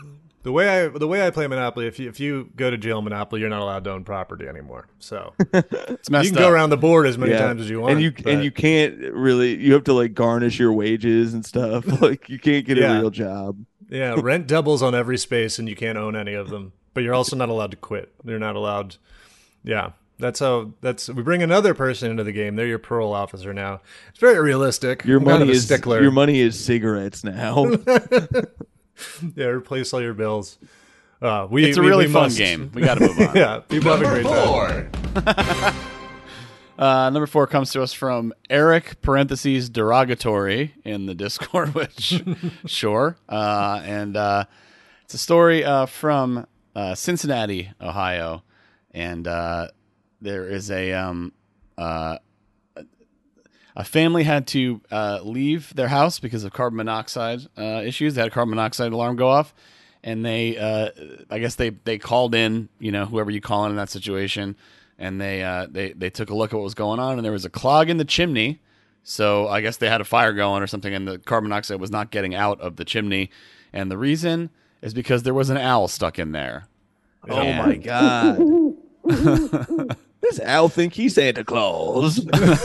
The way I the way I play Monopoly, if you if you go to jail in Monopoly, you're not allowed to own property anymore. So It's messed you can up. go around the board as many Yeah. times as you want, and you but- and you can't really. You have to like garnish your wages and stuff. Like you can't get Yeah. a real job. yeah, rent doubles on every space, and you can't own any of them. But you're also not allowed to quit. You're not allowed. Yeah, that's how. That's we bring another person into the game. They're your parole officer now. It's very realistic. Your I'm kind money of a is stickler. your money is cigarettes now. Yeah, replace all your bills. Uh, we, It's a we- really we fun must. game. We got to move on. Yeah, people have a great time. Four. Uh, number four comes to us from Eric parentheses derogatory in the Discord, which sure. Uh, and uh, it's a story uh, from uh, Cincinnati, Ohio, and uh, there is a um, uh, a family had to uh, leave their house because of carbon monoxide uh, issues. They had a carbon monoxide alarm go off, and they, uh, I guess they they called in, you know, whoever you call in in that situation. And they uh, they they took a look at what was going on, and there was a clog in the chimney. So I guess they had a fire going or something, and the carbon monoxide was not getting out of the chimney. And the reason is because there was an owl stuck in there. Oh And- my god! This owl think he's Santa Claus.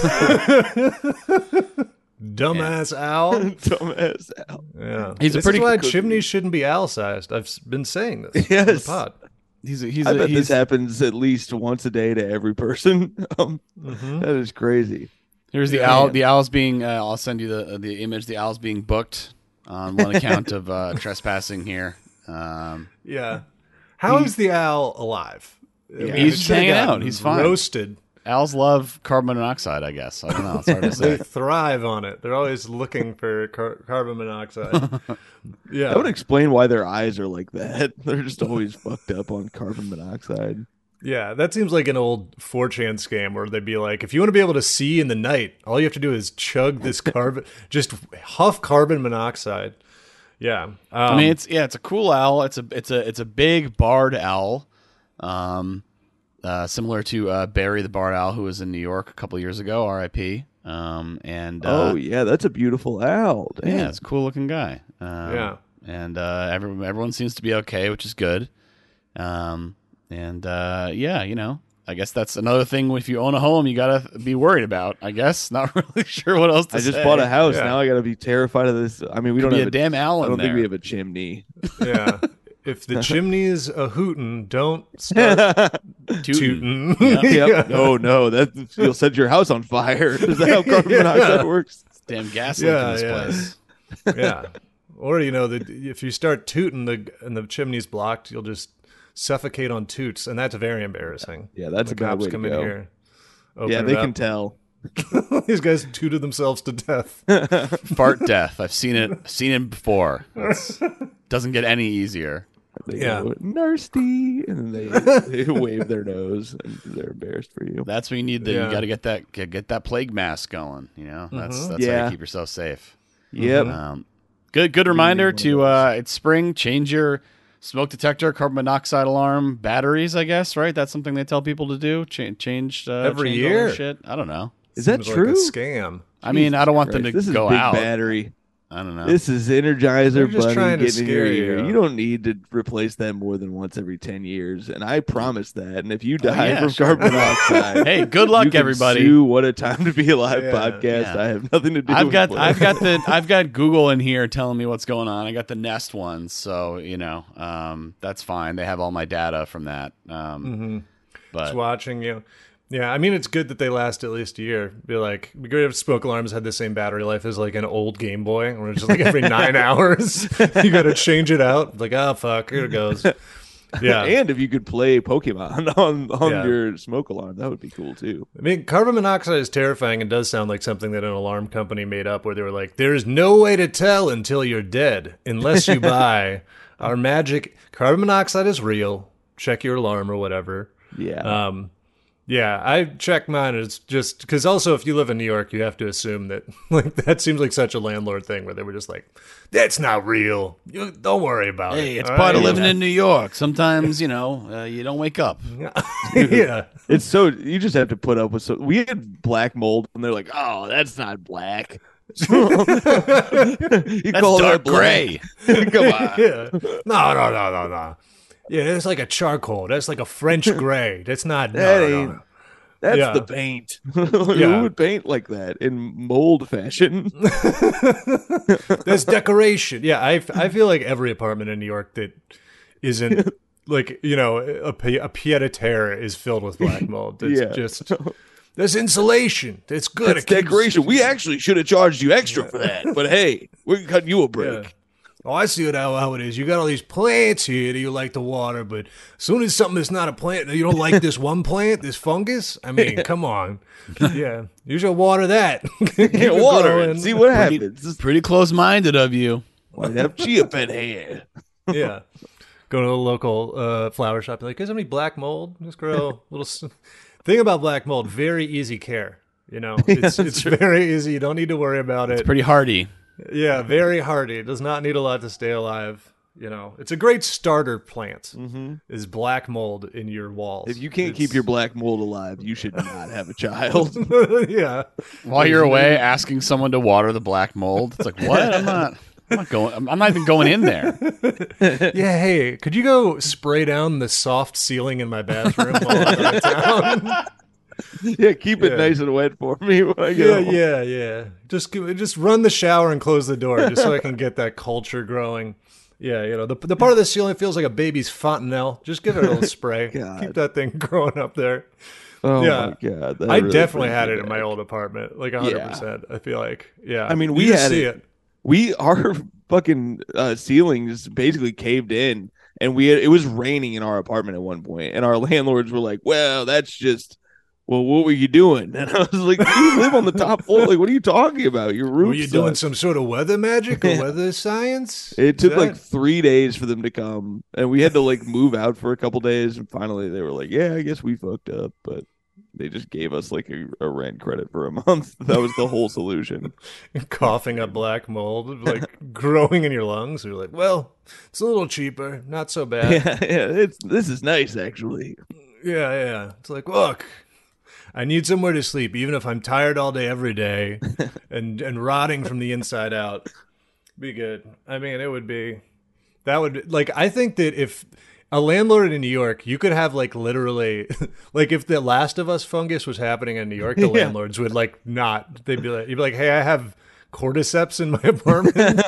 Dumbass owl. Dumbass owl. Yeah, He's a this pretty is why good- chimneys shouldn't be owl-sized. I've s- been saying this on Yes. the pod. He's a, he's I a, bet he's, this happens at least once a day to every person. Um, that is crazy. Here's the owl. The owl's being. Uh, I'll send you the the image. The owl's being booked on one account of uh, trespassing here. Um, Yeah. How is the owl alive? I mean, He's it should've hanging gotten out. He's fine. Roasted. owls love carbon monoxide. I guess I don't know. It's hard to They say. thrive on it. They're always looking for car- carbon monoxide. Yeah. That would explain why their eyes are like that. They're just always fucked up on carbon monoxide. Yeah, that seems like an old four chan scam where they'd be like, if you want to be able to see in the night, all you have to do is chug this carbon, just huff carbon monoxide. Yeah. Um, I mean, it's yeah, it's a cool owl. It's a it's a it's a big barred owl, um, uh, similar to uh, Barry the barred owl, who was in New York a couple years ago. R I P. Um, and uh, Oh yeah, that's a beautiful owl. Damn. yeah, it's a cool looking guy. Um, Yeah. and uh, everyone everyone seems to be okay, which is good. Um, and uh, yeah, you know, I guess that's another thing. If you own a home, you gotta be worried about. I guess not really sure what else to I just say. bought a house. Yeah. Now I got to be terrified of this. I mean, we Could don't be have a damn owl I in don't think there. we have a chimney. yeah. If the chimney's a hootin', don't start Tootin'. tootin'. Yep. Oh no, that you'll set your house on fire. Is that how carbon Yeah. monoxide works? Damn gas leak Yeah, in this yeah. place. Yeah. Or, you know, the, if you start tooting the, and the chimney's blocked, you'll just suffocate on toots. And that's very embarrassing. Yeah, that's the a bad cops way to come go. in here. open Yeah, it they up. can tell. These guys tooted themselves to death. Fart death. I've seen it. Seen it before. It's, doesn't get any easier. They Yeah. go, Nursty, and then they, they wave their nose, and they're embarrassed for you. That's when you need the. Yeah. You got to get that get, get that plague mask going. You know, that's that's how Yeah. you keep yourself safe. Yep. Um, good good reminder to uh, it's spring. Change your smoke detector, carbon monoxide alarm, batteries. I guess right. That's something they tell people to do. Change change uh, Every change all their year. shit. I don't know. Is that Seems true? Like a scam. I mean, I don't want them to Christ, this go is big out. battery. I don't know. This is Energizer They're just Bunny trying to getting in your scare ear. you. You don't need to replace them more than once every ten years, and I promise that. And if you die yeah, from sure. carbon monoxide, Hey, good luck, you can everybody. Sue What a Time to Be Alive Yeah. podcast. Yeah. I have nothing to do. I've with got what- I've got the I've got Google in here telling me what's going on. I got the Nest ones, so you know um, that's fine. They have all my data from that. Um, Mm-hmm. But Just watching you. Yeah, I mean, it's good that they last at least a year. Be like, it'd be great if smoke alarms had the same battery life as like an old Game Boy, where it's just like every nine hours you got to change it out. Like, oh fuck, here it goes. Yeah, and if you could play Pokemon on on Yeah. your smoke alarm, that would be cool too. I mean, carbon monoxide is terrifying and does sound like something that an alarm company made up, where they were like, "There's no way to tell until you're dead, unless you buy our magic carbon monoxide is real. Check your alarm or whatever." Yeah. Um, yeah, I check mine. It's just because also if you live in New York, you have to assume that like that seems like such a landlord thing where they were just like, "That's not real. You, don't worry about it." hey, it's all part of right?" living in New York. Sometimes you know uh, you don't wake up. yeah, It's so you just have to put up with so we had black mold and they're like, oh, that's not black. You That's call dark that black? gray. Come on. Yeah. No, no, no, no, no. Yeah, that's like a charcoal. That's like a French gray. That's not. No, That no, ain't- no. That's Yeah. the paint. Yeah. Who would paint like that in mold fashion? That's decoration. Yeah, I, I feel like every apartment in New York that isn't like, you know, a, pi- a pied a terre is filled with black mold. It's Yeah. just, that's insulation. It's good. That's It keeps- decoration. We actually should have charged you extra for that. But hey, we're cutting you a Yeah. break. Oh, I see it how, how it is. You got all these plants here that you like to water, but as soon as something that's not a plant, you don't like this one plant, this fungus. I mean, come on. Yeah, you should water that. Keep Yeah, it water growing. it. See what Pretty, happens. Just pretty close-minded of you. might have chia pet hair. Yeah. Go to a local uh, flower shop. Like, is there any black mold? Just grow a little. s- Thing about black mold, very easy care. You know, it's it's very easy. You don't need to worry about it. Pretty hardy. Yeah, very hardy. It does not need a lot to stay alive. You know, it's a great starter plant. Is black mold in your walls? If you can't It's- keep your black mold alive, you should not have a child. yeah, While you're away, asking someone to water the black mold. It's like, what? I'm not. I'm not going. I'm, I'm not even going in there. yeah. Hey, could you go spray down the soft ceiling in my bathroom while I'm out of town? Yeah, keep it Yeah. nice and wet for me when I go. Yeah, yeah, yeah. Just give- just run the shower and close the door, just so I can get that culture growing. Yeah, you know, the the part of the ceiling feels like a baby's fontanelle. Just give it a little spray. God. Keep that thing growing up there. Oh Yeah. my god, that I really definitely brings had me it in my back. old apartment, like one hundred percent. I feel like, yeah. I mean, You we just had see it. We our fucking uh, ceilings basically caved in, and we had, it was raining in our apartment at one point, and our landlords were like, "Well, that's just." Well, what were you doing? And I was like, "You live on the top floor. Like, what are you talking about? Your roof." Were you doing sucks." some sort of weather magic or weather science? It took Is like that- three days for them to come, and we had to like move out for a couple days. And finally, they were like, "Yeah, I guess we fucked up," but they just gave us like a, a rent credit for a month. That was the whole solution. coughing up black mold, like growing in your lungs. You're like, well, it's a little cheaper, not so bad. yeah, yeah, it's this is nice actually. Yeah, yeah. It's like, look, I need somewhere to sleep, even if I'm tired all day, every day, and and rotting from the inside out. Be good. I mean, it would be. That would like. I think that if a landlord in New York, you could have like literally, like if the Last of Us fungus was happening in New York, the Yeah. landlords would like not. They'd be like, you'd be like, hey, I have cordyceps in my apartment.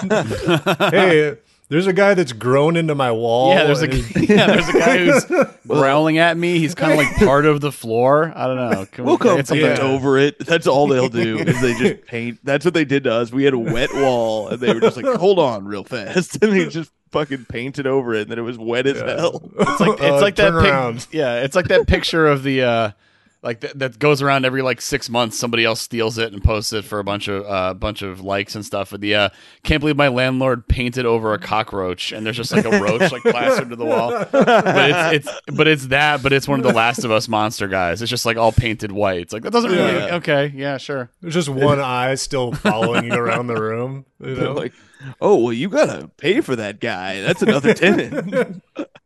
Hey. There's a guy that's grown into my wall. Yeah, there's a and he's- yeah, there's a guy who's growling at me. He's kind of like part of the floor. I don't know. Can We'll come get something- yeah. paint over it. That's all they'll do is they just paint. That's what they did to us. We had a wet wall, and they were just like, "Hold on, real fast," and they just fucking painted over it, and then it was wet as hell. It's like it's Uh, like that. turn pic- around. yeah, it's like that picture of the uh, like th- that goes around every like six months. Somebody else steals it and posts it for a bunch of uh, bunch of likes and stuff. But the uh, can't believe my landlord painted over a cockroach, and there's just like a roach like plastered to the wall. But it's it's but it's that. But it's one of the Last of Us monster guys. It's just like all painted white. It's like that doesn't really Yeah. okay. Yeah, sure. There's just one eye still following you around the room. You They're know? like, "Oh well, you gotta pay for that guy. That's another tenant."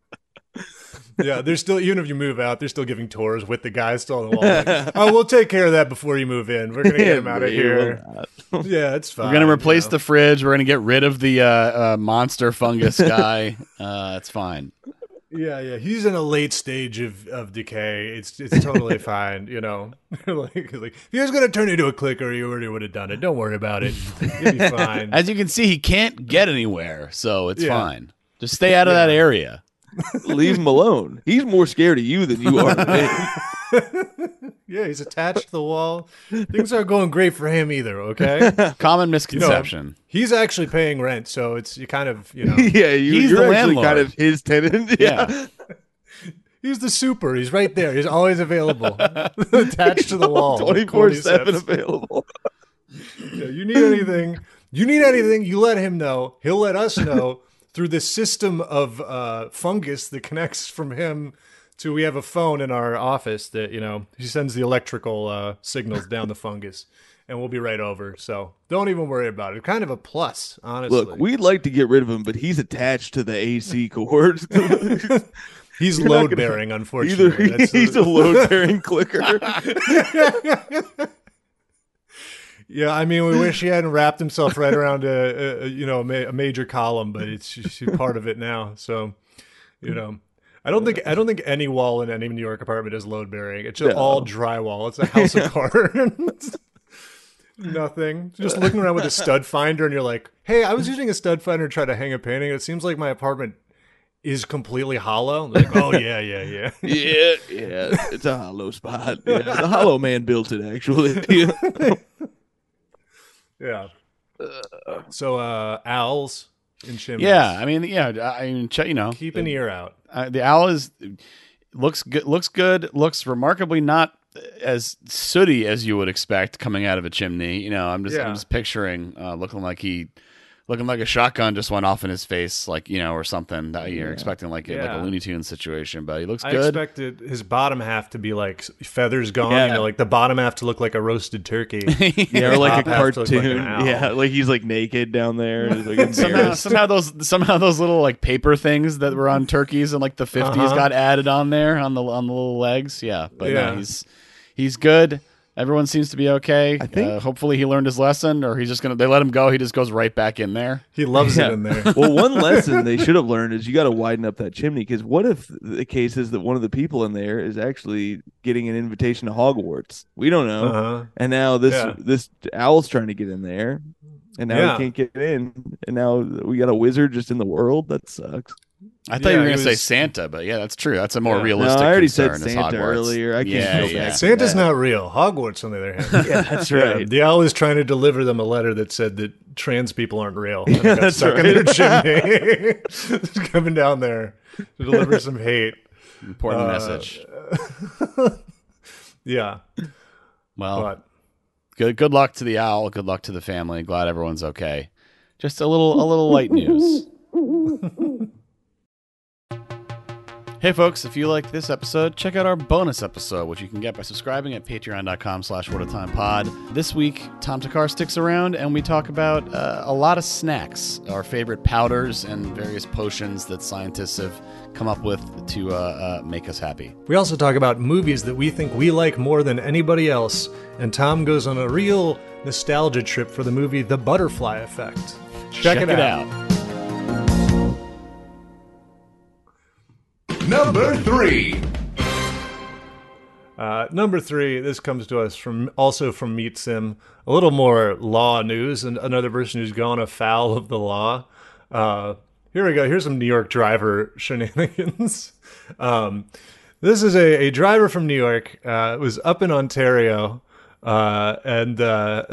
yeah, they're still, even if you move out, they're still giving tours with the guy still on the wall. Like, oh, we'll take care of that before you move in. We're going to get him out of Yeah, we will here. not. Yeah, it's fine. We're gonna replace you the fridge. We're gonna get rid of the uh, uh, monster fungus guy. Uh, it's fine. know? Yeah, yeah. He's in a late stage of, of decay. It's it's totally fine, you know. like, like, if he was going to turn into a clicker, you already would have done it. Don't worry about it. You'll be fine. As you can see, he can't get anywhere, so it's Yeah. fine. Just stay out of that area. Leave him alone. He's more scared of you than you are of me. Yeah, he's attached to the wall. Things aren't going great for him either, okay? Common misconception. He's actually paying rent, so it's you kind of, you know. Yeah, you, He's you're the actually landlord. kind of his tenant. Yeah. Yeah. He's the super. He's right there. He's always available. Attached to the wall. twenty-four seven Cordyceps. available. Yeah, you need anything, you need anything, you let him know. He'll let us know through the system of uh, fungus that connects from him to, we have a phone in our office that, you know, he sends the electrical uh, signals down the fungus, and we'll be right over. So don't even worry about it. Kind of a plus, honestly. Look, we'd like to get rid of him, but he's attached to the A C cord. He's you're not load gonna- bearing, Either unfortunately. That's he's the- a load bearing clicker. Yeah, I mean, we wish he hadn't wrapped himself right around a, a you know a, ma- a major column, but it's just part of it now. So, you know, I don't think I don't think any wall in any New York apartment is load bearing. It's just No. all drywall. It's a house of cards. Nothing. Just looking around with a stud finder, and you're like, "Hey, I was using a stud finder to try to hang a painting. It seems like my apartment is completely hollow." Like, oh yeah, yeah, yeah. Yeah, yeah, it's a hollow spot. Yeah, the Hollow Man built it actually. Yeah. So, uh, owls in chimneys. Yeah, I mean, yeah, I mean, ch- you know, Keep an ear out. uh, the owl is looks good. Looks good. Looks remarkably not as sooty as you would expect coming out of a chimney. You know, I'm just Yeah. I'm just picturing uh, looking like he. Looking like a shotgun just went off in his face, like, you know, or something that you're expecting, like, a, like Yeah. a Looney Tunes situation. But he looks I good. expected his bottom half to be like feathers gone, Yeah. you know, like the bottom half to look like a roasted turkey. Yeah, or like a Top half to look like cartoon. an owl. Yeah, like he's like naked down there. And he's, like, somehow, embarrassed. somehow those somehow those little like paper things that were on turkeys in like the fifties Uh-huh. got added on there on the on the little legs. Yeah, but Yeah. no, he's he's good. Everyone seems to be okay. I think- uh, hopefully he learned his lesson, or he's just gonna. They let him go. He just goes right back in there. He loves Yeah. it in there. Well, one lesson they should have learned is you got to widen up that chimney, because what if the case is that one of the people in there is actually getting an invitation to Hogwarts? We don't know. Uh-huh. And now this Yeah. this owl's trying to get in there, and now Yeah. he can't get in, and now we got a wizard just in the world. That sucks. I thought Yeah, you were he gonna say was- Santa, but yeah, that's true. That's a more Yeah. realistic. No, I already said concern is Santa Hogwarts. earlier. I can't yeah, go yeah. back. Santa's Yeah. not real. Hogwarts, on the other hand. Yeah, that's Yeah, right. the owl is trying to deliver them a letter that said that trans people aren't real. And Yeah, they got that's stuck in right. their chimney. Just coming down there to deliver some hate. Important Uh, message. Yeah, Well, but good good luck to the owl. Good luck to the family. Glad everyone's okay. Just a little a little light news. Hey folks, if you like this episode, check out our bonus episode, which you can get by subscribing at patreon.com slash whatatimepod. This week, Tom Takar sticks around and we talk about uh, a lot of snacks, our favorite powders and various potions that scientists have come up with to uh, uh, make us happy. we also talk about movies that we think we like more than anybody else. And Tom goes on a real nostalgia trip for the movie The Butterfly Effect. Check, it, out. Number three. Uh, number three, this comes to us from also from Meet Sim. A little more law news, and another person who's gone afoul of the law. Uh, here we go. Here's some New York driver shenanigans. um, this is a, a driver from New York. Uh, was up in Ontario, uh, and uh,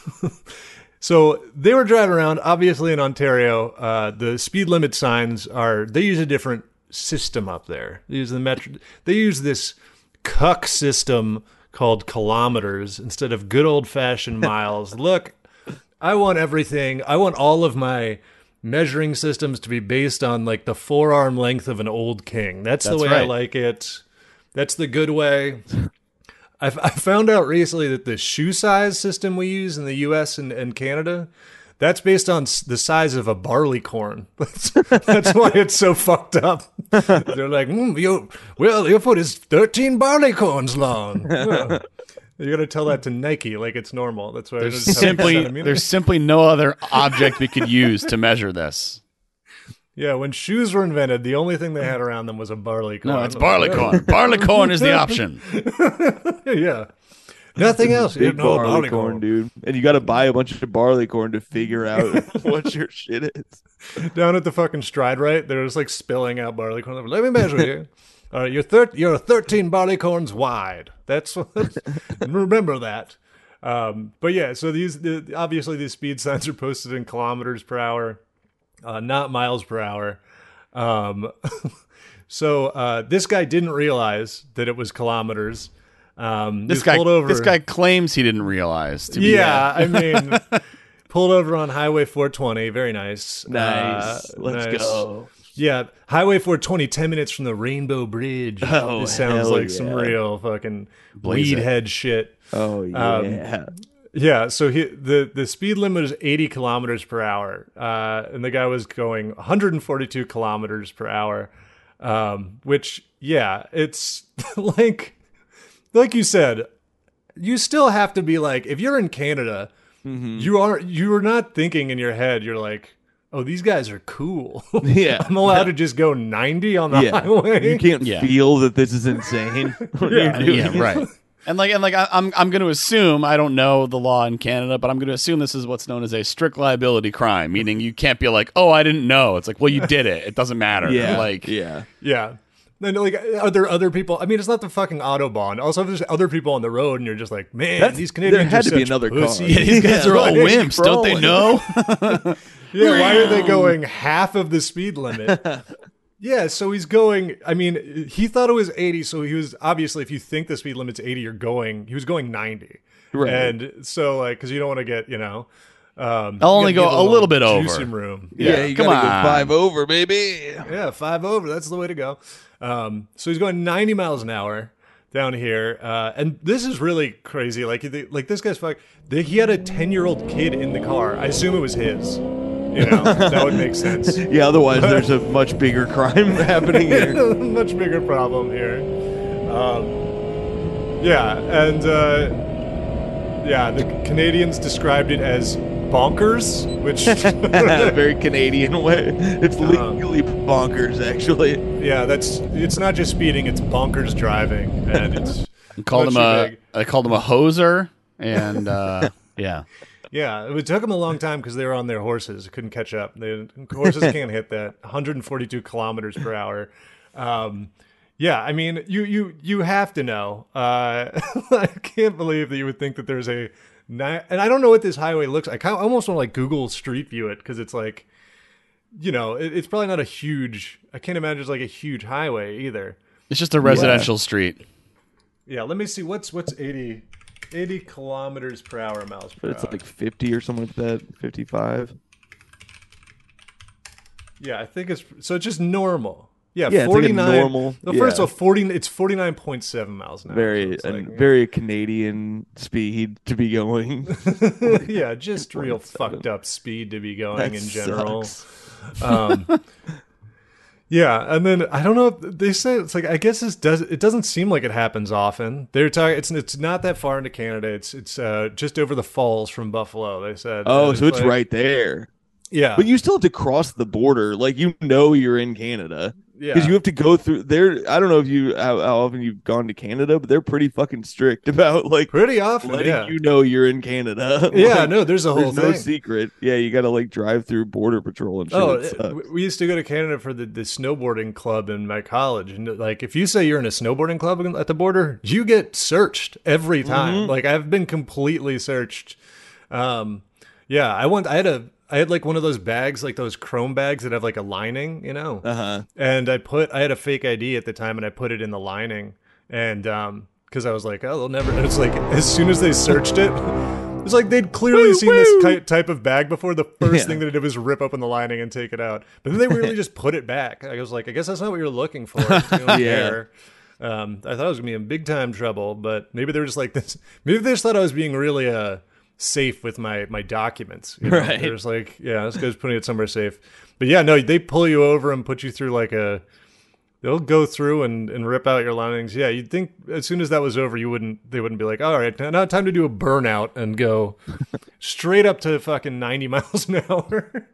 so they were driving around. Obviously, in Ontario, uh, the speed limit signs are they use a different system up there. They use the metro. They use this cuck system called kilometers instead of good old fashioned miles. Look, I want everything. I want all of my measuring systems to be based on like the forearm length of an old king. That's, That's the way I right. like it. That's the good way. I I found out recently that the shoe size system we use in the U S and, and Canada, that's based on s- the size of a barley corn. That's, that's why it's so fucked up. They're like, mm, you, well, your foot is thirteen barley corns long. Well, you got to tell that to Nike like it's normal. That's why There's it's simply centimeters. there's simply no other object we could use to measure this. Yeah, when shoes were invented, the only thing they had around them was a barley corn. No, it's barley corn. Barley corn is the option. Yeah. Nothing else. Big no, barley, corn, dude. And you got to buy a bunch of barley corn to figure out what your shit is. Down at the fucking Stride Right, they're just like spilling out barley corn. Let me measure you. All right, you're thir- you're thirteen barley corns wide. That's what. Remember that. Um, but yeah, so these the, obviously these speed signs are posted in kilometers per hour, uh, not miles per hour. Um, so uh, this guy didn't realize that it was kilometers. Um, he This was guy pulled over. this guy claims he didn't realize. To be Yeah, I mean, pulled over on Highway four twenty. Very nice. Nice. Uh, Let's nice. go. Yeah, Highway four twenty, ten minutes from the Rainbow Bridge. Oh, this sounds hell like some yeah. real fucking Blaze weed it. head shit. Oh, yeah. Um, Yeah, so he, the the speed limit is eighty kilometers per hour, uh, and the guy was going one hundred forty-two kilometers per hour, um, which yeah, it's like like you said, you still have to be like if you're in Canada, Mhm. you are you are not thinking in your head. You're like, oh, these guys are cool. Yeah. I'm allowed to just go ninety on the Yeah, highway. you can't Yeah. feel that this is insane. when you're Yeah. doing Yeah, it. right. And like, and like, I, I'm I'm going to assume, I don't know the law in Canada, but I'm going to assume this is what's known as a strict liability crime, meaning you can't be like, oh, I didn't know. It's like, well, you did it. It doesn't matter. Yeah, like, yeah. Yeah. And like, are there other people? I mean, it's not the fucking Autobahn. Also, if there's other people on the road, and you're just like, man, That's- these Canadians there had are to be such another car. pussies. yeah, these guys are all Yeah, wimps, don't they crawling. know? Yeah, why are they going half of the speed limit? Yeah, so he's going. I mean, he thought it was eighty, so he was obviously. If you think the speed limit's eighty, you're going. He was going ninety, Right. And so, like, because you don't want to get, you know, um, I'll you only gotta go give a little bit juice over. in room. Yeah, you come gotta on. go five over, baby. Yeah, five over. That's the way to go. Um, so he's going ninety miles an hour down here, uh, and this is really crazy. Like, they- like this guy's fuck. They, he had a ten-year-old kid in the car. I assume it was his. You know, that would make sense. Yeah, otherwise there's a much bigger crime happening here. Much bigger problem here. Um, yeah, and uh, yeah, the Canadians described it as bonkers, which A very Canadian way. It's Uh-huh. legally bonkers, actually. yeah, that's it's not just speeding; it's bonkers driving, and it's I called him much too a, big. I called him a hoser, and uh, yeah. Yeah, it took them a long time because they were on their horses, couldn't catch up. They, horses can't hit that one hundred forty-two kilometers per hour. Um, yeah, I mean, you you you have to know. Uh, I can't believe that you would think that there's a, ni- and I don't know what this highway looks like. I kind of almost want to like Google Street View it because it's like, you know, it, it's probably not a huge. I can't imagine it's like a huge highway either. It's just a residential street. Yeah, let me see. What's what's eighty, eighty kilometers per hour, miles per But it's hour. like fifty or something like that. fifty-five. Yeah, I think it's so it's just normal. Yeah, Yeah, it's like a forty-nine. normal- Well, first yeah. of all, forty. It's forty-nine point seven miles an hour. Very, so it's a like, very Canadian speed to be going. yeah, just real fucked up speed to be going That in general. sucks. Um, yeah, and then I don't know. If they say it's like I guess this does. It doesn't seem like it happens often. They're talking. It's it's not that far into Canada. It's it's uh, just over the falls from Buffalo. They said. Oh, And so it's like- right there. Yeah, But you still have to cross the border. Like, you know you're in Canada. yeah. Because you have to go through there. I don't know if you how, how often you've gone to Canada, but they're pretty fucking strict about like pretty often. letting Yeah, you know you're in Canada. yeah. Like, No, there's a whole there's thing. no secret. Yeah, you got to like drive through border patrol and shit. Oh, It sucks. we- we used to go to Canada for the, the snowboarding club in my college, and like if you say you're in a snowboarding club at the border, you get searched every time. Mm-hmm. Like I've been completely searched. Um, yeah, I went. I had a. I had like one of those bags, like those chrome bags that have like a lining, you know. Uh-huh. And I put. I had a fake I D at the time, and I put it in the lining, and um, because I was like, oh, they'll never. And it's like as soon as they searched it. It's like they'd clearly Woo, seen woo. this ty- type of bag before. The first Yeah. thing that it did was rip open the lining and take it out. But then they really just put it back. I was like, I guess that's not what you're looking for. You don't Yeah. care. Um, I thought I was gonna be in big time trouble, but maybe they were just like this. Maybe they just thought I was being really uh safe with my my documents. You know? Right. They're just like, yeah, this guy's putting it somewhere safe. But yeah, no, they pull you over and put you through like a. They'll go through and, and rip out your linings. Yeah, you'd think as soon as that was over, you wouldn't. They wouldn't be like, all right, now time to do a burnout and go straight up to fucking ninety miles an hour.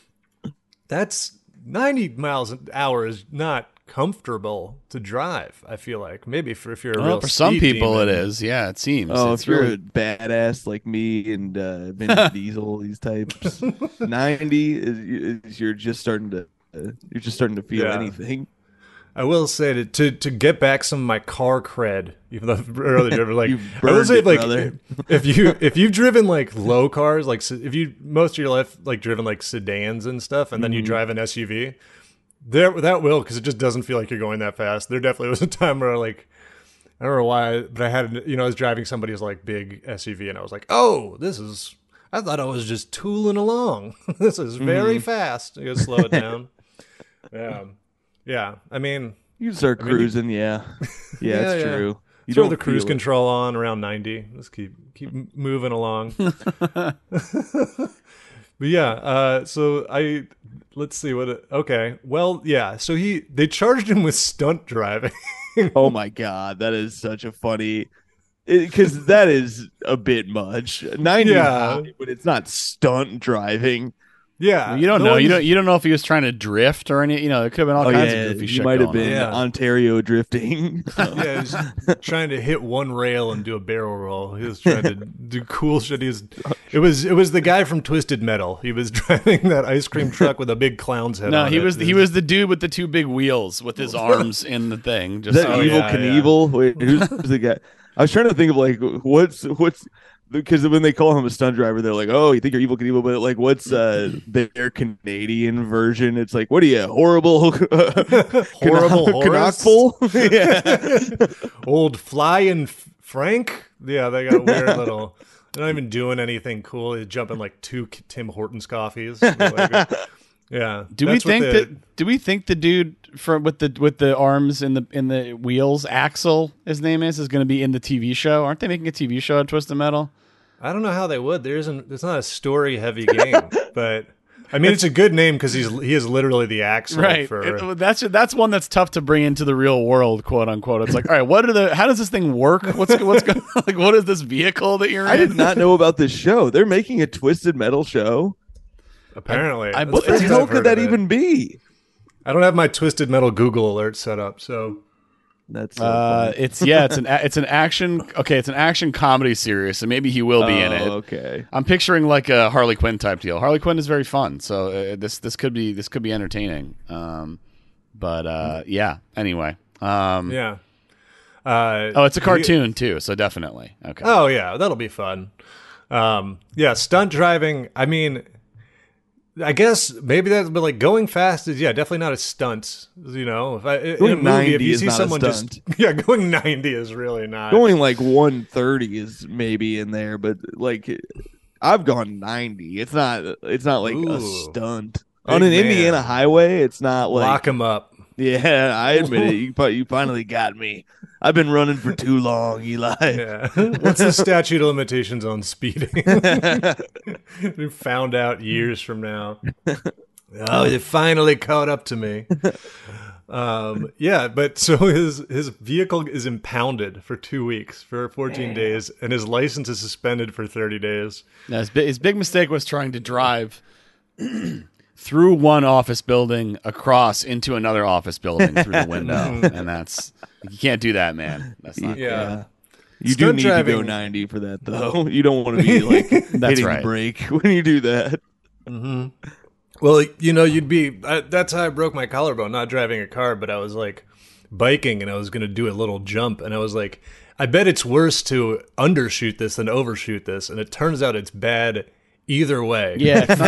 That's ninety miles an hour is not comfortable to drive. I feel like maybe for if you're a Well, real for some speed people demon. it is. Yeah, it seems. Oh, it's if you're really a badass like me and uh, Vin Diesel, these types, ninety is, is you're just starting to uh, you're just starting to feel Yeah. anything. I will say to, to to get back some of my car cred, even though earlier driver like You I will burned say it, like brother. if you if you've driven like low cars like se- if you most of your life like driven like sedans and stuff and then Mm-hmm. you drive an S U V, there that will because it just doesn't feel like you're going that fast. There definitely was a time where like I don't know why, but I had you know I was driving somebody's like big S U V and I was like, oh, this is I thought I was just tooling along. This is very Mm-hmm. fast. You gotta slow it down. Yeah, yeah. I mean. You start mean, you- yeah. Yeah, Yeah, it's yeah. true. You Throw don't the cruise feel it. control on around ninety. Let's keep keep m- moving along. But yeah, uh, so I let's see what. It, okay, well, yeah. So he they charged him with stunt driving. Oh my god, that is such a funny. because that is a bit much. ninety, Yeah. high, but it's not stunt driving. Yeah, You don't the know. You ones- don't. You don't know if he was trying to drift or any. You know, it could have been all Oh kinds yeah, of goofy you shit. might have going been Yeah. Ontario drifting. Yeah, he's trying to hit one rail and do a barrel roll. He was trying to do cool shit. He was, it was it was the guy from Twisted Metal. He was driving that ice cream truck with a big clown's head on. No, on he it. was. He was the dude with the two big wheels with his arms in the thing. Just Is that Oh, Evil yeah, Knievel? Wait, who's the guy? I was trying to think of like what's what's because when they call him a stunt driver, they're like, "Oh, you think you're Evil Knievel?" But like, what's uh, their Canadian version? It's like, "What are you, horrible, Horrible Horace? Knockful?" Yeah, Old Flying F- Frank. Yeah, they got a weird little. They're not even doing anything cool. He's jumping like two K- Tim Hortons coffees. Like, yeah. Do we that's what think the- that? Do we think the dude from with the with the arms in the in the wheels, Axel, his name is, is going to be in the T V show? Aren't they making a T V show on Twisted Metal? I don't know how they would. There isn't. It's not a story heavy game, but I mean, it's a good name because he's he is literally the Axel. Right. For, It- that's that's one that's tough to bring into the real world, quote unquote. It's like, all right, what are the? How does this thing work? What's what's going? Like, what is this vehicle that you're in? I did not know about this show. They're making a Twisted Metal show. apparently, I- I- That's What the first hell I've could heard that of it. even be? I don't have my Twisted Metal Google alert set up, so That's so Uh, funny. it's yeah, it's an a- it's an action. Okay, it's an action comedy series, so maybe he will be in Oh, it. Okay. I'm picturing like a Harley Quinn type deal. Harley Quinn is very fun, so uh, this this could be this could be entertaining. Um, but uh, yeah. Anyway. Um, yeah. Uh, Oh, it's a cartoon too, so definitely okay. Oh yeah, that'll be fun. Um, yeah, stunt driving. I mean, I guess maybe that's but like going fast is yeah definitely not a stunt. You know, if I in Going a movie, if ninety you is see not a someone stunt. just yeah going ninety is really not Going like one thirty is maybe in there, but like I've gone ninety. It's not. It's not like a Ooh. stunt Big on an man. Indiana highway. It's not like. lock him up. Yeah, I admit it. You fi- you finally got me. I've been running for too long, Eli. Yeah. What's the statute of limitations on speeding? We found out years from now. Oh, it finally caught up to me. Um, yeah, but so his his vehicle is impounded for two weeks for fourteen days, and his license is suspended for thirty days. Now, his, bi- his big mistake was trying to drive through one office building across into another office building through the window, and that's you can't do that, man. That's not. Yeah. You do Stunt need to go driving- ninety for that, though. You don't want to be like hitting right. brake when you do that. Well, you know, you'd be. I, that's how I broke my collarbone. Not driving a car, but I was like biking, and I was going to do a little jump, and I was like, I bet it's worse to undershoot this than overshoot this, and it turns out it's bad either way. Yeah, it's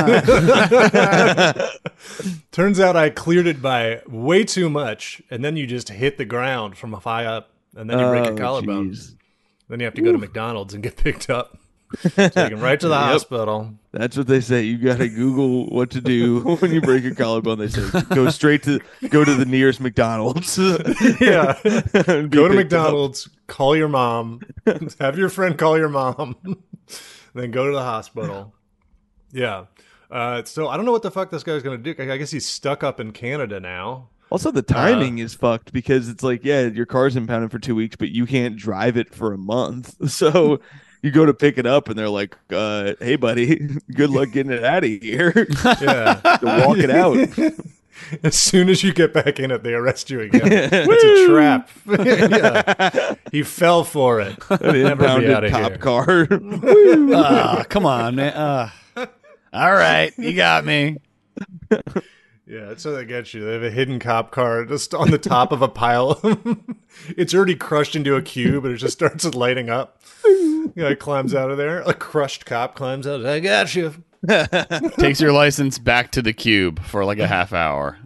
not. Turns out I cleared it by way too much, and then you just hit the ground from high up, and then you break Oh, a collarbone. jeez. Then you have to go to McDonald's and get picked up, taken right to the Yep. hospital. That's what they say. You got to Google what to do when you break a collarbone. They say go straight to go to the nearest McDonald's. Yeah. And be Go to picked up. McDonald's, call your mom, have your friend call your mom, then go to the hospital. Yeah. Uh, so I don't know what the fuck this guy's going to do. I guess he's stuck up in Canada now. Also, the timing is fucked because it's like, yeah, your car's impounded for two weeks, but you can't drive it for a month. So you go to pick it up, and they're like, uh, "Hey, buddy, good luck getting it out of here." Yeah. To walk it out. As soon as you get back in it, they arrest you again. It's a trap. Yeah. He fell for it. An Never be impounded outta cop here. car. Ah, come on, man. Uh, all right, you got me. Yeah, that's how they get you. They have a hidden cop car just on the top of a pile. It's already crushed into a cube, and it just starts lighting up. Yeah, it climbs out of there. A crushed cop climbs out. I got you. Takes your license back to the cube for like a half hour.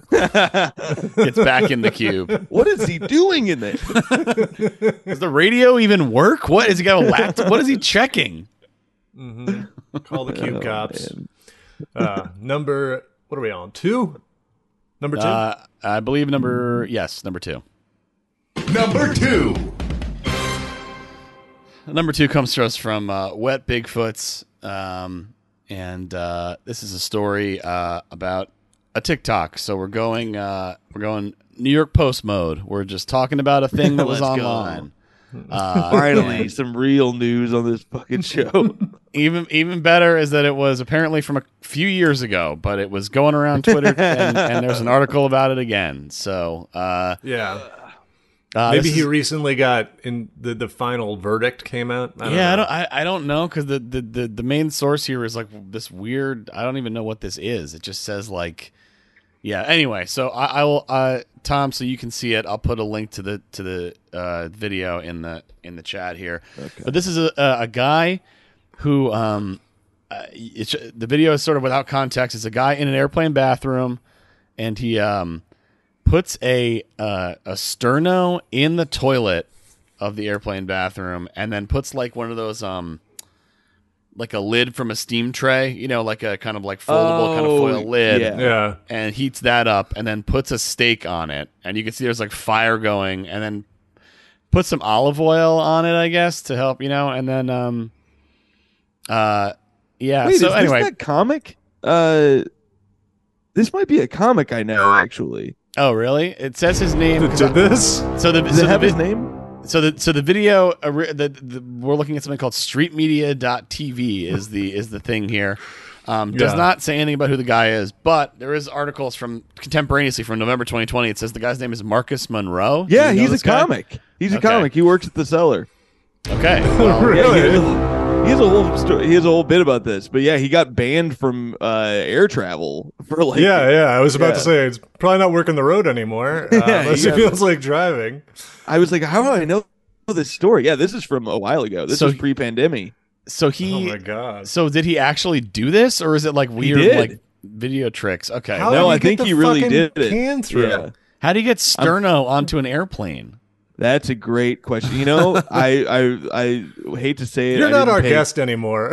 Gets back in the cube. What is he doing in there? Does the radio even work? What is he got a laptop? What is he checking? Call the cube Oh, cops. man. Uh, number, what are we on? Two? Number two? Uh, I believe number yes, number two. Number two. Number two comes to us from uh, Wet Bigfoots, um, and uh, this is a story uh, about a TikTok. So we're going, uh, we're going New York Post mode. We're just talking about a thing that was Let's go. online. Uh, Finally, and some real news on this fucking show. even even better is that it was apparently from a few years ago, but it was going around Twitter, and, and there's an article about it again. So uh, Yeah. uh, Maybe this he is- recently got in the, the final verdict came out. I don't yeah, I know. don't I, I don't know because the, the, the, the main source here is like this weird. I don't even know what this is. It just says like, yeah. Anyway, so I, I will, uh, Tom, so you can see it. I'll put a link to the to the uh, video in the in the chat here. Okay. But this is a a, a guy who um, uh, it's, the video is sort of without context. It's a guy in an airplane bathroom, and he um puts a uh, a sterno in the toilet of the airplane bathroom, and then puts like one of those um like a lid from a steam tray, you know, like a kind of like foldable kind of Oh, foil lid, yeah. Yeah. and heats that up, and then puts a steak on it, and you can see there's like fire going, and then put some olive oil on it, I guess, to help, you know, and then um uh yeah. Wait, so is anyway, this that comic? Uh, this might be a comic I know, actually. oh really? It says his name. 'cause Did I- this? So the Does so it have the, his vi- name? So the so the video uh, re- the, the we're looking at something called street media dot t v is the is the thing here. Um, does Yeah. not say anything about who the guy is, but there is articles from contemporaneously from November twenty twenty. It says the guy's name is Marcus Monroe. Do Yeah, you know he's a this guy? comic. He's a Okay. comic. He works at the Cellar. Okay. Well, Really? Yeah, he, has a, he has a whole story. He has a whole bit about this. But yeah, he got banned from uh, air travel for like. Yeah, yeah. I was about Yeah. to say it's probably not working the road anymore. Uh, Yeah, unless yeah. it feels like driving. I was like, how do I know this story? Yeah, this is from a while ago. This So was he- pre-pandemic. so Oh he my god. so did he actually do this, or is it like weird did. like video tricks? Okay. How No, did he I get think the he really fucking did it. Can through? Yeah. How do you get sterno onto an airplane? That's a great question. You know, I I I hate to say it. You're I not didn't our pay- guest anymore.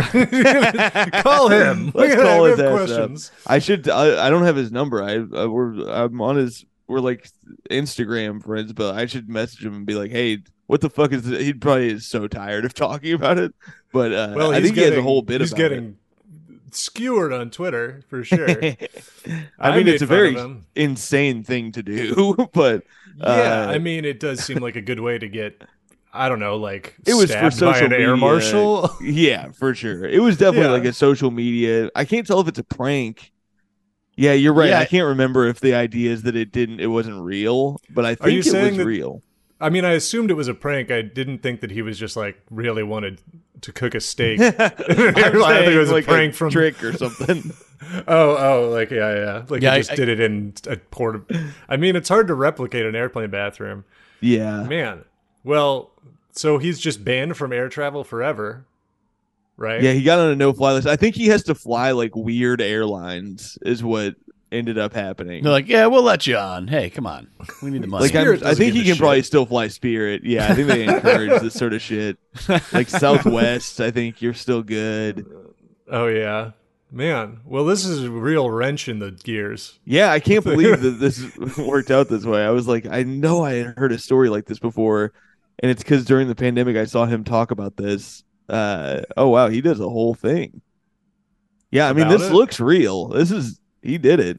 Call him. Let's We call have his ass up. questions. I should. I, I don't have his number. I, I we're I'm on his. We're like Instagram friends, but I should message him and be like, "Hey, what the fuck is this?" He probably is so tired of talking about it. But uh, Well, I he's think getting, he has a whole bit He's about getting skewered on Twitter for sure. it. I I mean, made it's a fun very of him. insane thing to do, but Yeah, uh, I mean, it does seem like a good way to get. I don't know, like it was for stabbed social by an media. air marshal. Yeah, for sure. It was definitely Yeah. like a social media. I can't tell if it's a prank. Yeah, you're right. Yeah. I can't remember if the idea is that it didn't. It wasn't real, but I think you it saying was that- real. I mean, I assumed it was a prank. I didn't think that he was just like really wanted to cook a steak. I I think it was a like prank from trick or something. Oh, oh, like yeah, yeah. Like Yeah, he I- just I- did it in a port. I mean, it's hard to replicate an airplane bathroom, Yeah, man. Well, so he's just banned from air travel forever, right? yeah. He got on a no-fly list. I think he has to fly like weird airlines. Is what ended up happening. They're like, yeah, we'll let you on. Hey, come on, we need the money. Like I'm, Spirit I doesn't think give he a can probably shit. still fly Spirit. Yeah, I think they encourage this sort of shit. Like Southwest, I think you're still good. Oh yeah, man. Well, this is a real wrench in the gears. Yeah, I can't believe that this worked out this way. I was like, I know I had heard a story like this before, and it's because during the pandemic I saw him talk about this. Uh, oh wow, he does a whole thing. Yeah, I mean About this it? looks real. This is he did it.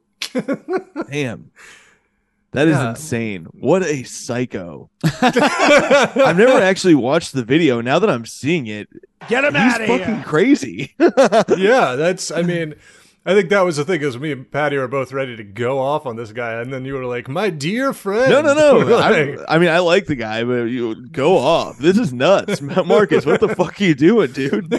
Damn. That is Yeah. insane. What a psycho. I've never actually watched the video. Now that I'm seeing it, Get him he's out of fucking here. crazy. Yeah, that's. I mean, I think that was the thing. Is me and Patty were both ready to go off on this guy, and then you were like, "My dear friend." No, no, no. Like, I, I mean, I like the guy, but you go off. This is nuts, Marcus. What the fuck are you doing, dude?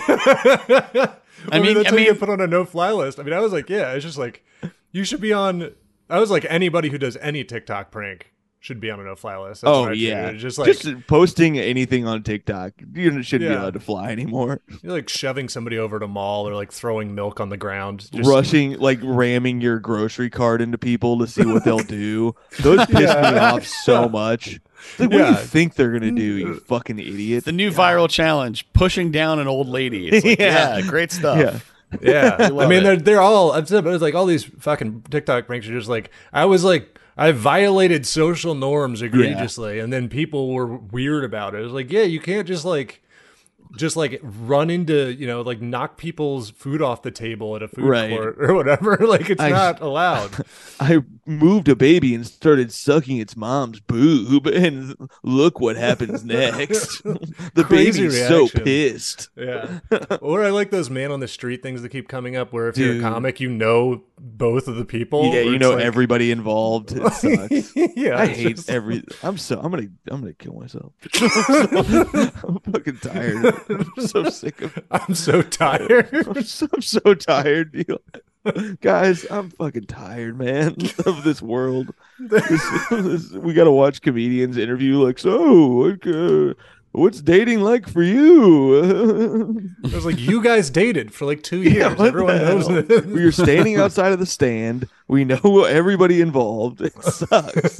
I mean, mean- that's I how you mean- get put on a no-fly list. I mean, I was like, yeah, it's just like you should be on. I was like, anybody who does any TikTok prank should be on a no-fly list. That's Oh what I yeah, figured. just like just posting anything on TikTok, you shouldn't be Yeah. allowed to fly anymore. you're like shoving somebody over at a mall or like throwing milk on the ground. Just, Rushing, like ramming your grocery cart into people to see what they'll do. Those piss Yeah. me off so much. Like, what do Yeah. you think they're gonna do? You fucking idiot. The new viral challenge: pushing down an old lady. It's like, Yeah. yeah. great stuff. Yeah. Yeah, I love mean it. they're they're all. I've said, but it's like all these fucking TikTok pranks are just like I was like I violated social norms egregiously, and then people were weird about it. It was like, yeah, you can't just like just like run into, you know, like knock people's food off the table at a food Right. court or whatever. Like it's I- not allowed. I moved a baby and started sucking its mom's boob, and look what happens next. The Crazy baby's so reaction. pissed. Yeah. Or I like those man on the street things that keep coming up where if you're a Dude. comic, you know both of the people. Yeah, or you it's know like- everybody involved. It sucks. Yeah. I it's hate just- every. I'm so. I'm gonna. I'm gonna kill myself. I'm fucking tired. I'm so sick of. I'm so tired. I'm so, I'm so tired, Neil. Guys, I'm fucking tired, man, of this world. This, this, we got to watch comedians interview like, so, what, uh, what's dating like for you? I was like, you guys dated for like two years. Yeah, what Everyone the knows hell? this. We were standing outside of the stand. We know everybody involved. It sucks.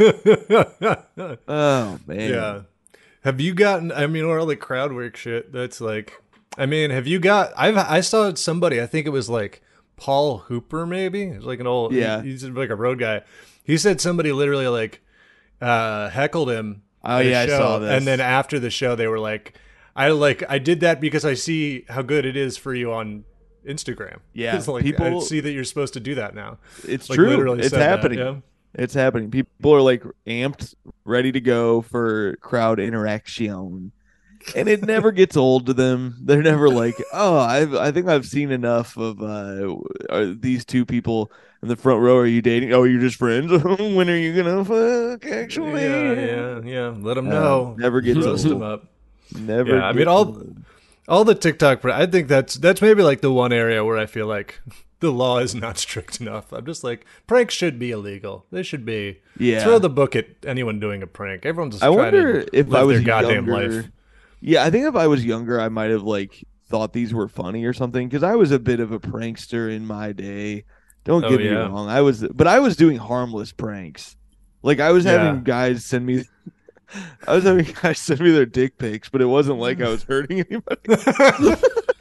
Oh man. Yeah. Have you gotten, I mean, or like crowd work shit that's like, I mean, have you got, I've, I saw somebody, I think it was like Paul Hooper, maybe. It was like an old, Yeah. he- he's like a road guy. He said somebody literally like uh, heckled him. Oh, at a yeah, I show, saw this. And then after the show, they were like, I like, I did that because I see how good it is for you on Instagram. Yeah, It's like, I people- see that you're supposed to do that now. It's Like, true. literally It's said that, happening. yeah. It's happening. People are like amped, ready to go for crowd interaction. And it never gets old to them. They're never like, oh, I've, I think I've seen enough of uh, are these two people in the front row. Are you dating? Oh, you're just friends? When are you going to fuck, actually? Yeah, yeah, yeah. Let them Uh, know. never gets Roast old. them up. Never. Yeah, I mean, gets all- old. All the TikTok, I think that's that's maybe like the one area where I feel like the law is not strict enough. I'm just like, pranks should be illegal. They should be. Yeah. Throw the book at anyone doing a prank. Everyone's just I trying wonder to if live I was their goddamn younger. life. Yeah, I think if I was younger, I might have like thought these were funny or something because I was a bit of a prankster in my day. Don't Oh, get me yeah. wrong, I was, but I was doing harmless pranks. Like I was having Yeah. guys send me, I was having guys send me their dick pics, but it wasn't like I was hurting anybody.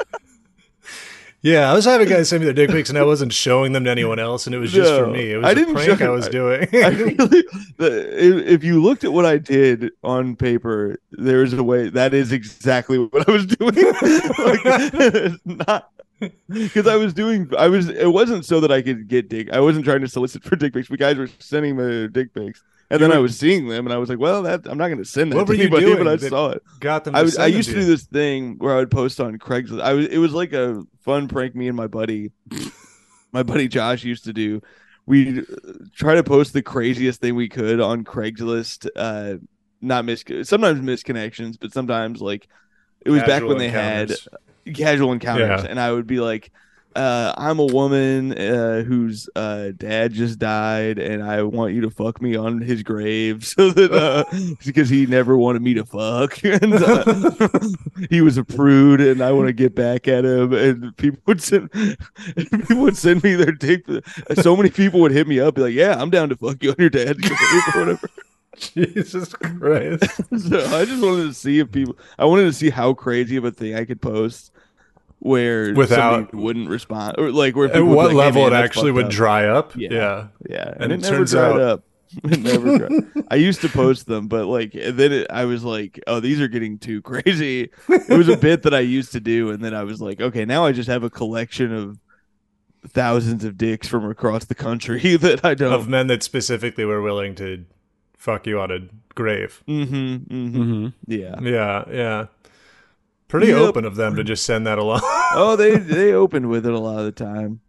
Yeah, I was having guys send me their dick pics, and I wasn't showing them to anyone else, and it was just for No, me. It was I a didn't prank show- I was I- doing. I really, the, if, if you looked at what I did on paper, there is a way that is exactly what I was doing. Like, not because I was doing, I was. It wasn't so that I could get dick. I wasn't trying to solicit for dick pics. But guys were sending me their dick pics, and then I was seeing them, and I was like, "Well, that I'm not going to send that What to were you anybody." doing But I that saw it. Got them. I to was. send I them used to you. do this thing where I would post on Craigslist. I was. It was like a fun prank me and my buddy, my buddy Josh used to do. We try to post the craziest thing we could on Craigslist. Uh, not mis sometimes misconnections, but sometimes like it was back Casual when they encounters. had casual encounters, Yeah. and I would be like, uh, "I'm a woman uh, whose uh, dad just died, and I want you to fuck me on his grave, so that uh, because he never wanted me to fuck, and uh, he was a prude, and I want to get back at him." And people would send, people would send me their dick. So many people would hit me up, be like, "Yeah, I'm down to fuck you on your dad's grave or whatever." Jesus Christ. So I just wanted to see if people. I wanted to see how crazy of a thing I could post where Without- somebody wouldn't respond, or like where At people would be what like, "Hey, level man, it that's actually fucked would up." dry up? Yeah. Yeah. Yeah, And and, it it, never turns dried out- up. It never dried. I used to post them, but like then it, I was like, "Oh, these are getting too crazy." It was a bit that I used to do, and then I was like, "Okay, now I just have a collection of thousands of dicks from across the country that I don't." Of men that specifically were willing to fuck you on a grave. Mm-hmm, mm-hmm. Mm-hmm. Yeah. Yeah, yeah. Pretty Yep. open of them to just send that along. Oh, they they opened with it a lot of the time.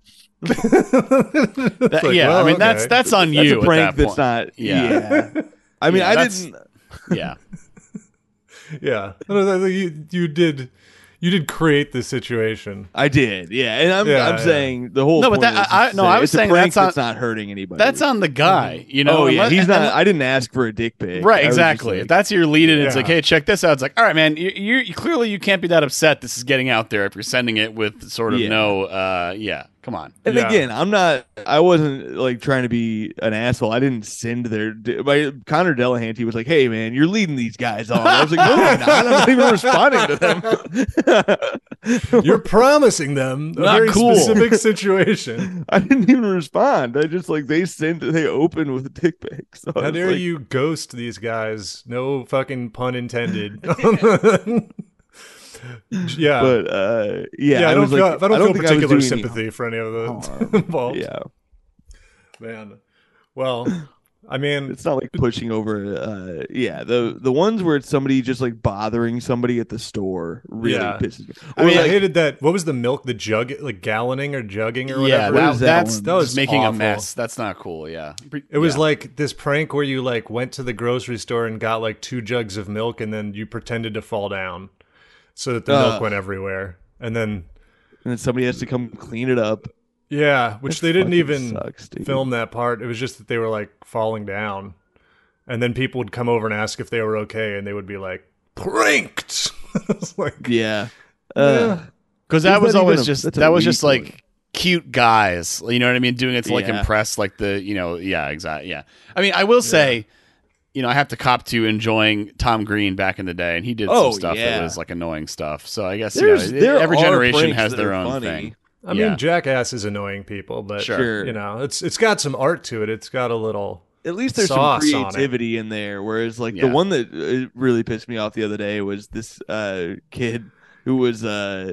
That- like, yeah, well, I mean that's okay. that's on That's you a prank at that that's point. not. Yeah. Yeah. I mean, Yeah, I that's- didn't. Yeah, Yeah. I don't know, You, you did you did create the situation. I did. Yeah, and I'm Yeah, I'm yeah. saying the whole. No, but point that- is I- to no, say I was it's a saying prank that's on- not hurting anybody. that's on the guy. You know, Oh yeah, unless- he's not. unless- I didn't ask for a dick pic. Right, I was just exactly. like- If that's your lead, and it's Yeah. like, hey, check this out. It's like, all right, man, you, you, you clearly you can't be that upset. This is getting out there if you're sending it with sort of Yeah. no, uh, yeah, come on. And Yeah. again, I'm not. I wasn't like trying to be an asshole. I didn't send their. My Connor Delahanty was like, "Hey man, you're leading these guys on." I was like, "No, I'm not. I'm not even responding to them." You're promising them a Not very cool. specific situation. I didn't even respond. I just like they sent. They opened with a dick pic. So I How was dare like, you ghost these guys? No fucking pun intended. Yeah, But uh, yeah, yeah, I, I don't was feel, like, I don't feel think I was particular doing any sympathy for any of the harm. involved. Yeah, Man. Well, I mean, it's not like pushing over. Uh, yeah, the the ones where it's somebody just like bothering somebody at the store really Yeah. pisses me. I Or mean, I like, hated that. What was the milk? The jug, like galloning or jugging or Yeah, whatever. that, is that that's one? That was just making awful. a mess. That's not cool. Yeah, It was Yeah. like this prank where you like went to the grocery store and got like two jugs of milk, and then you pretended to fall down so that the milk Ugh. went everywhere. And then and then somebody has to come clean it up. yeah, which That they didn't fucking even sucks, dude. film that part. It was just that they were like falling down, and then people would come over and ask if they were okay, and they would be like pranked. It's like Yeah. Yeah. Uh, because Is that was that even always a- just that's a that was weak just like one. cute guys. You know what I mean? Doing it to like Yeah. impress like the you know yeah exactly yeah. I mean I will say. You know, I have to cop to enjoying Tom Green back in the day, and he did Oh, some stuff yeah. that was like annoying stuff. So I guess There's- you know, there every are generation pranks has that their are own funny. thing. I Yeah. mean, Jackass is annoying people, but Sure. you know, it's it's got some art to it. It's got a little. At least there's Sauce some on it. creativity in there. Whereas, like Yeah. the one that uh, really pissed me off the other day was this uh, kid who was uh,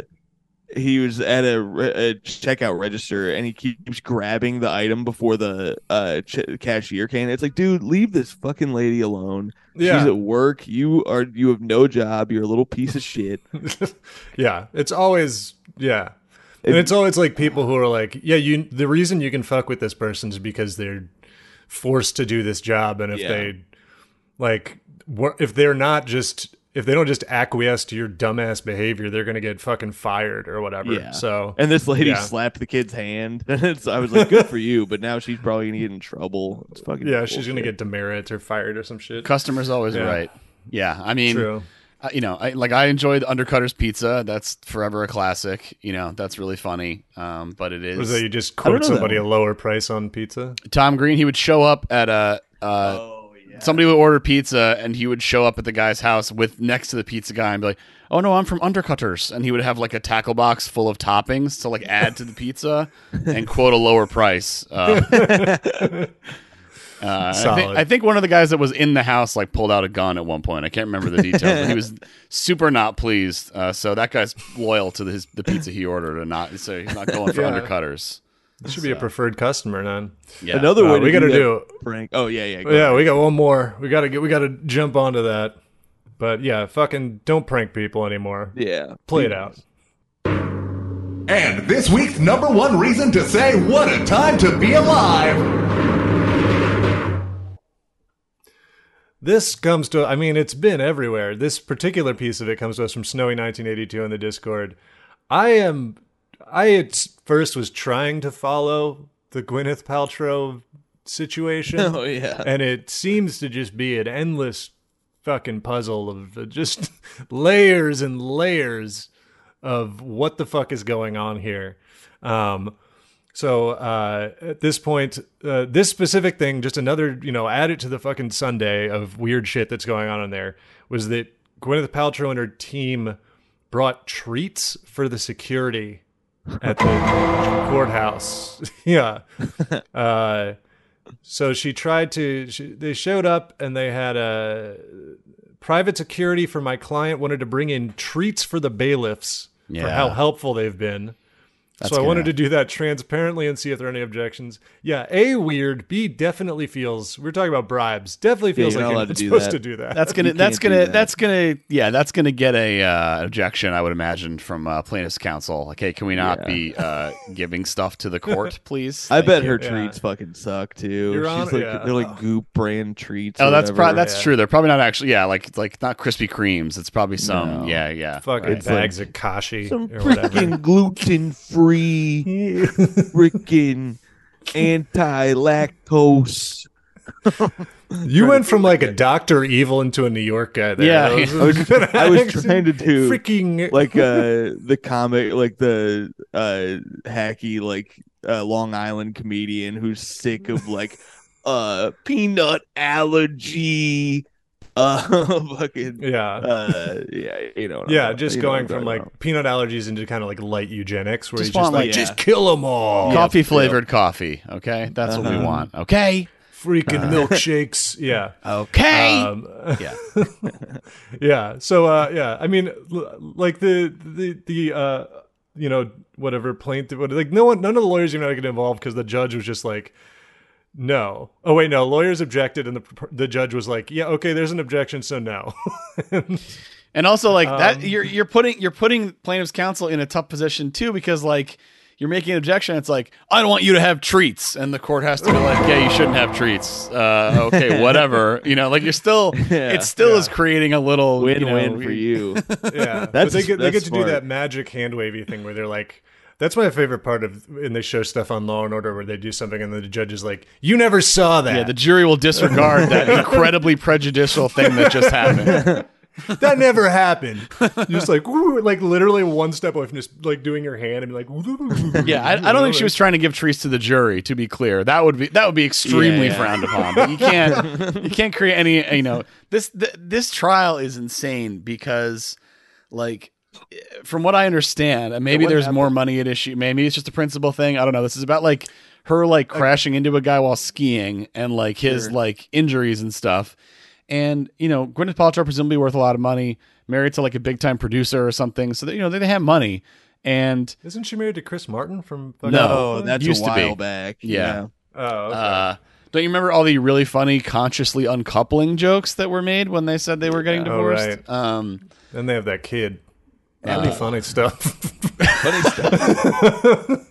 he was at a, re- a checkout register and he keeps grabbing the item before the uh, ch- cashier can. It's like, dude, leave this fucking lady alone. Yeah. She's at work. You are you have no job. You're a little piece of shit. Yeah, it's always yeah, and it's always like people who are like, yeah, you. The reason you can fuck with this person is because they're forced to do this job, and if Yeah. they like, wor- if they're not just if they don't just acquiesce to your dumbass behavior, they're gonna get fucking fired or whatever. Yeah. So And this lady Yeah. slapped the kid's hand. And it's, I was like, good for you. But now she's probably gonna get in trouble. It's fucking yeah, she's gonna bullshit. get demerit or fired or some shit. Customer's always Yeah. right. Yeah, I mean, True. uh, you know, I, like I enjoyed Undercutter's Pizza. That's forever a classic. You know, that's really funny. Um, but it is Was that you just don't quote know that somebody a one. lower price on pizza? Tom Green. He would show up at a. Uh, Oh, yeah. Somebody would order pizza, and he would show up at the guy's house with next to the pizza guy and be like, "Oh no, I'm from Undercutters," and he would have like a tackle box full of toppings to like add to the pizza and quote a lower price. Uh, uh, I, think, Solid. I think one of the guys that was in the house like pulled out a gun at one point. I can't remember the details, but he was super not pleased. Uh, so that guy's loyal to his the pizza he ordered, and not so he's not going for Yeah. Undercutters. This should be a preferred customer, then. Yeah. Another Uh, way to we gotta that do- prank. Oh yeah, yeah. go Yeah, ahead. we got one more. We gotta get. We gotta jump onto that. But yeah, fucking don't prank people anymore. yeah. Play it out. And this week's number one reason to say what a time to be alive. This comes to. I mean, it's been everywhere. This particular piece of it comes to us from Snowy nineteen eighty-two in the Discord. I am. I at first was trying to follow the Gwyneth Paltrow situation. Oh yeah. And it seems to just be an endless fucking puzzle of uh, just layers and layers of what the fuck is going on here. Um, so uh, at this point, uh, this specific thing, just another, you know, add it to the fucking Sunday of weird shit that's going on in there, was that Gwyneth Paltrow and her team brought treats for the security at the courthouse. Yeah. Uh, so she tried to, she, they showed up and they had a private security for my client wanted to bring in treats for the bailiffs for Yeah. how helpful they've been. That's so I wanted gonna- to do that transparently and see if there are any objections. Yeah, A, weird. B, definitely feels, we're talking about bribes, definitely feels you're like not you're allowed not to do supposed that. to do that. That's gonna. You That's can't do gonna. that. That's gonna. Yeah, that's gonna get a uh, objection. I would imagine from uh, plaintiff's counsel. Like, hey, can we not Yeah. be uh, giving stuff to the court, please? I Thank bet you. her Yeah. treats fucking suck too. Your She's Honor- like yeah. they're like Goop brand treats. Oh, or that's whatever. pro- that's Yeah. true. They're probably not actually. Yeah, like like not Krispy Kremes. It's probably some. No. Yeah, yeah. fucking right. bags of kashi some or whatever. freaking gluten free, freaking anti lactose. You went from like a Doctor Evil into a New York guy there. Yeah, That yeah. I was I was trying to do freaking like uh the comic, like the uh hacky like uh, Long Island comedian who's sick of like uh peanut allergy. Uh, fucking yeah. uh, yeah, you know. what Yeah, I'm- just you know what going I'm from talking like about. peanut allergies into kind of like light eugenics, where Just you just want, like like, just yeah. kill them all. Coffee flavored coffee. Okay, that's what we Uh-huh. want. Okay. freaking milkshakes. Yeah. Okay. Um, yeah. yeah. So, uh, yeah, I mean, l- like the, the, the, uh, you know, whatever plaintiff, like no one, none of the lawyers even had to get involved because the judge was just like, no. Oh, wait, no. Lawyers objected, and the the judge was like, yeah, okay, there's an objection, so no. And also, like Um, that, you're you're putting you're putting plaintiff's counsel in a tough position too, because like you're making an objection. It's like, I don't want you to have treats, and the court has to be like, yeah, you shouldn't have treats. Uh, okay, whatever. You know, like you're still, Yeah, it still yeah. is creating a little Win-win you know, for you. Yeah. But That's- they get, they that's get to do smart. that magic hand wavy thing where they're like, that's my favorite part of, and they show stuff on Law and Order where they do something and the judge is like, you never saw that. Yeah, the jury will disregard that incredibly prejudicial thing that just happened. That never happened. Just like, woo, like literally one step away from just like doing your hand and be like, woo. Yeah, I, I don't think she was trying to give treats to the jury. To be clear, that would be that would be extremely Yeah, yeah. frowned upon. But you can't you can't create any. You know, this th- this trial is insane because, like, from what I understand, and maybe what there's happened? more money at issue. Maybe it's just a principal thing. I don't know. This is about like her like crashing into a guy while skiing and like his Sure. like injuries and stuff. And, you know, Gwyneth Paltrow presumably worth a lot of money, married to like a big time producer or something. So, that, you know, they, they have money. And Isn't she married to Chris Martin from? fucking- No. Oh, that's Used a to be. while back. Yeah. Oh, okay. uh, don't you remember all the really funny consciously uncoupling jokes that were made when they said they were getting Oh, divorced? right. Um, and they have that kid. That'd be funny stuff. Funny stuff.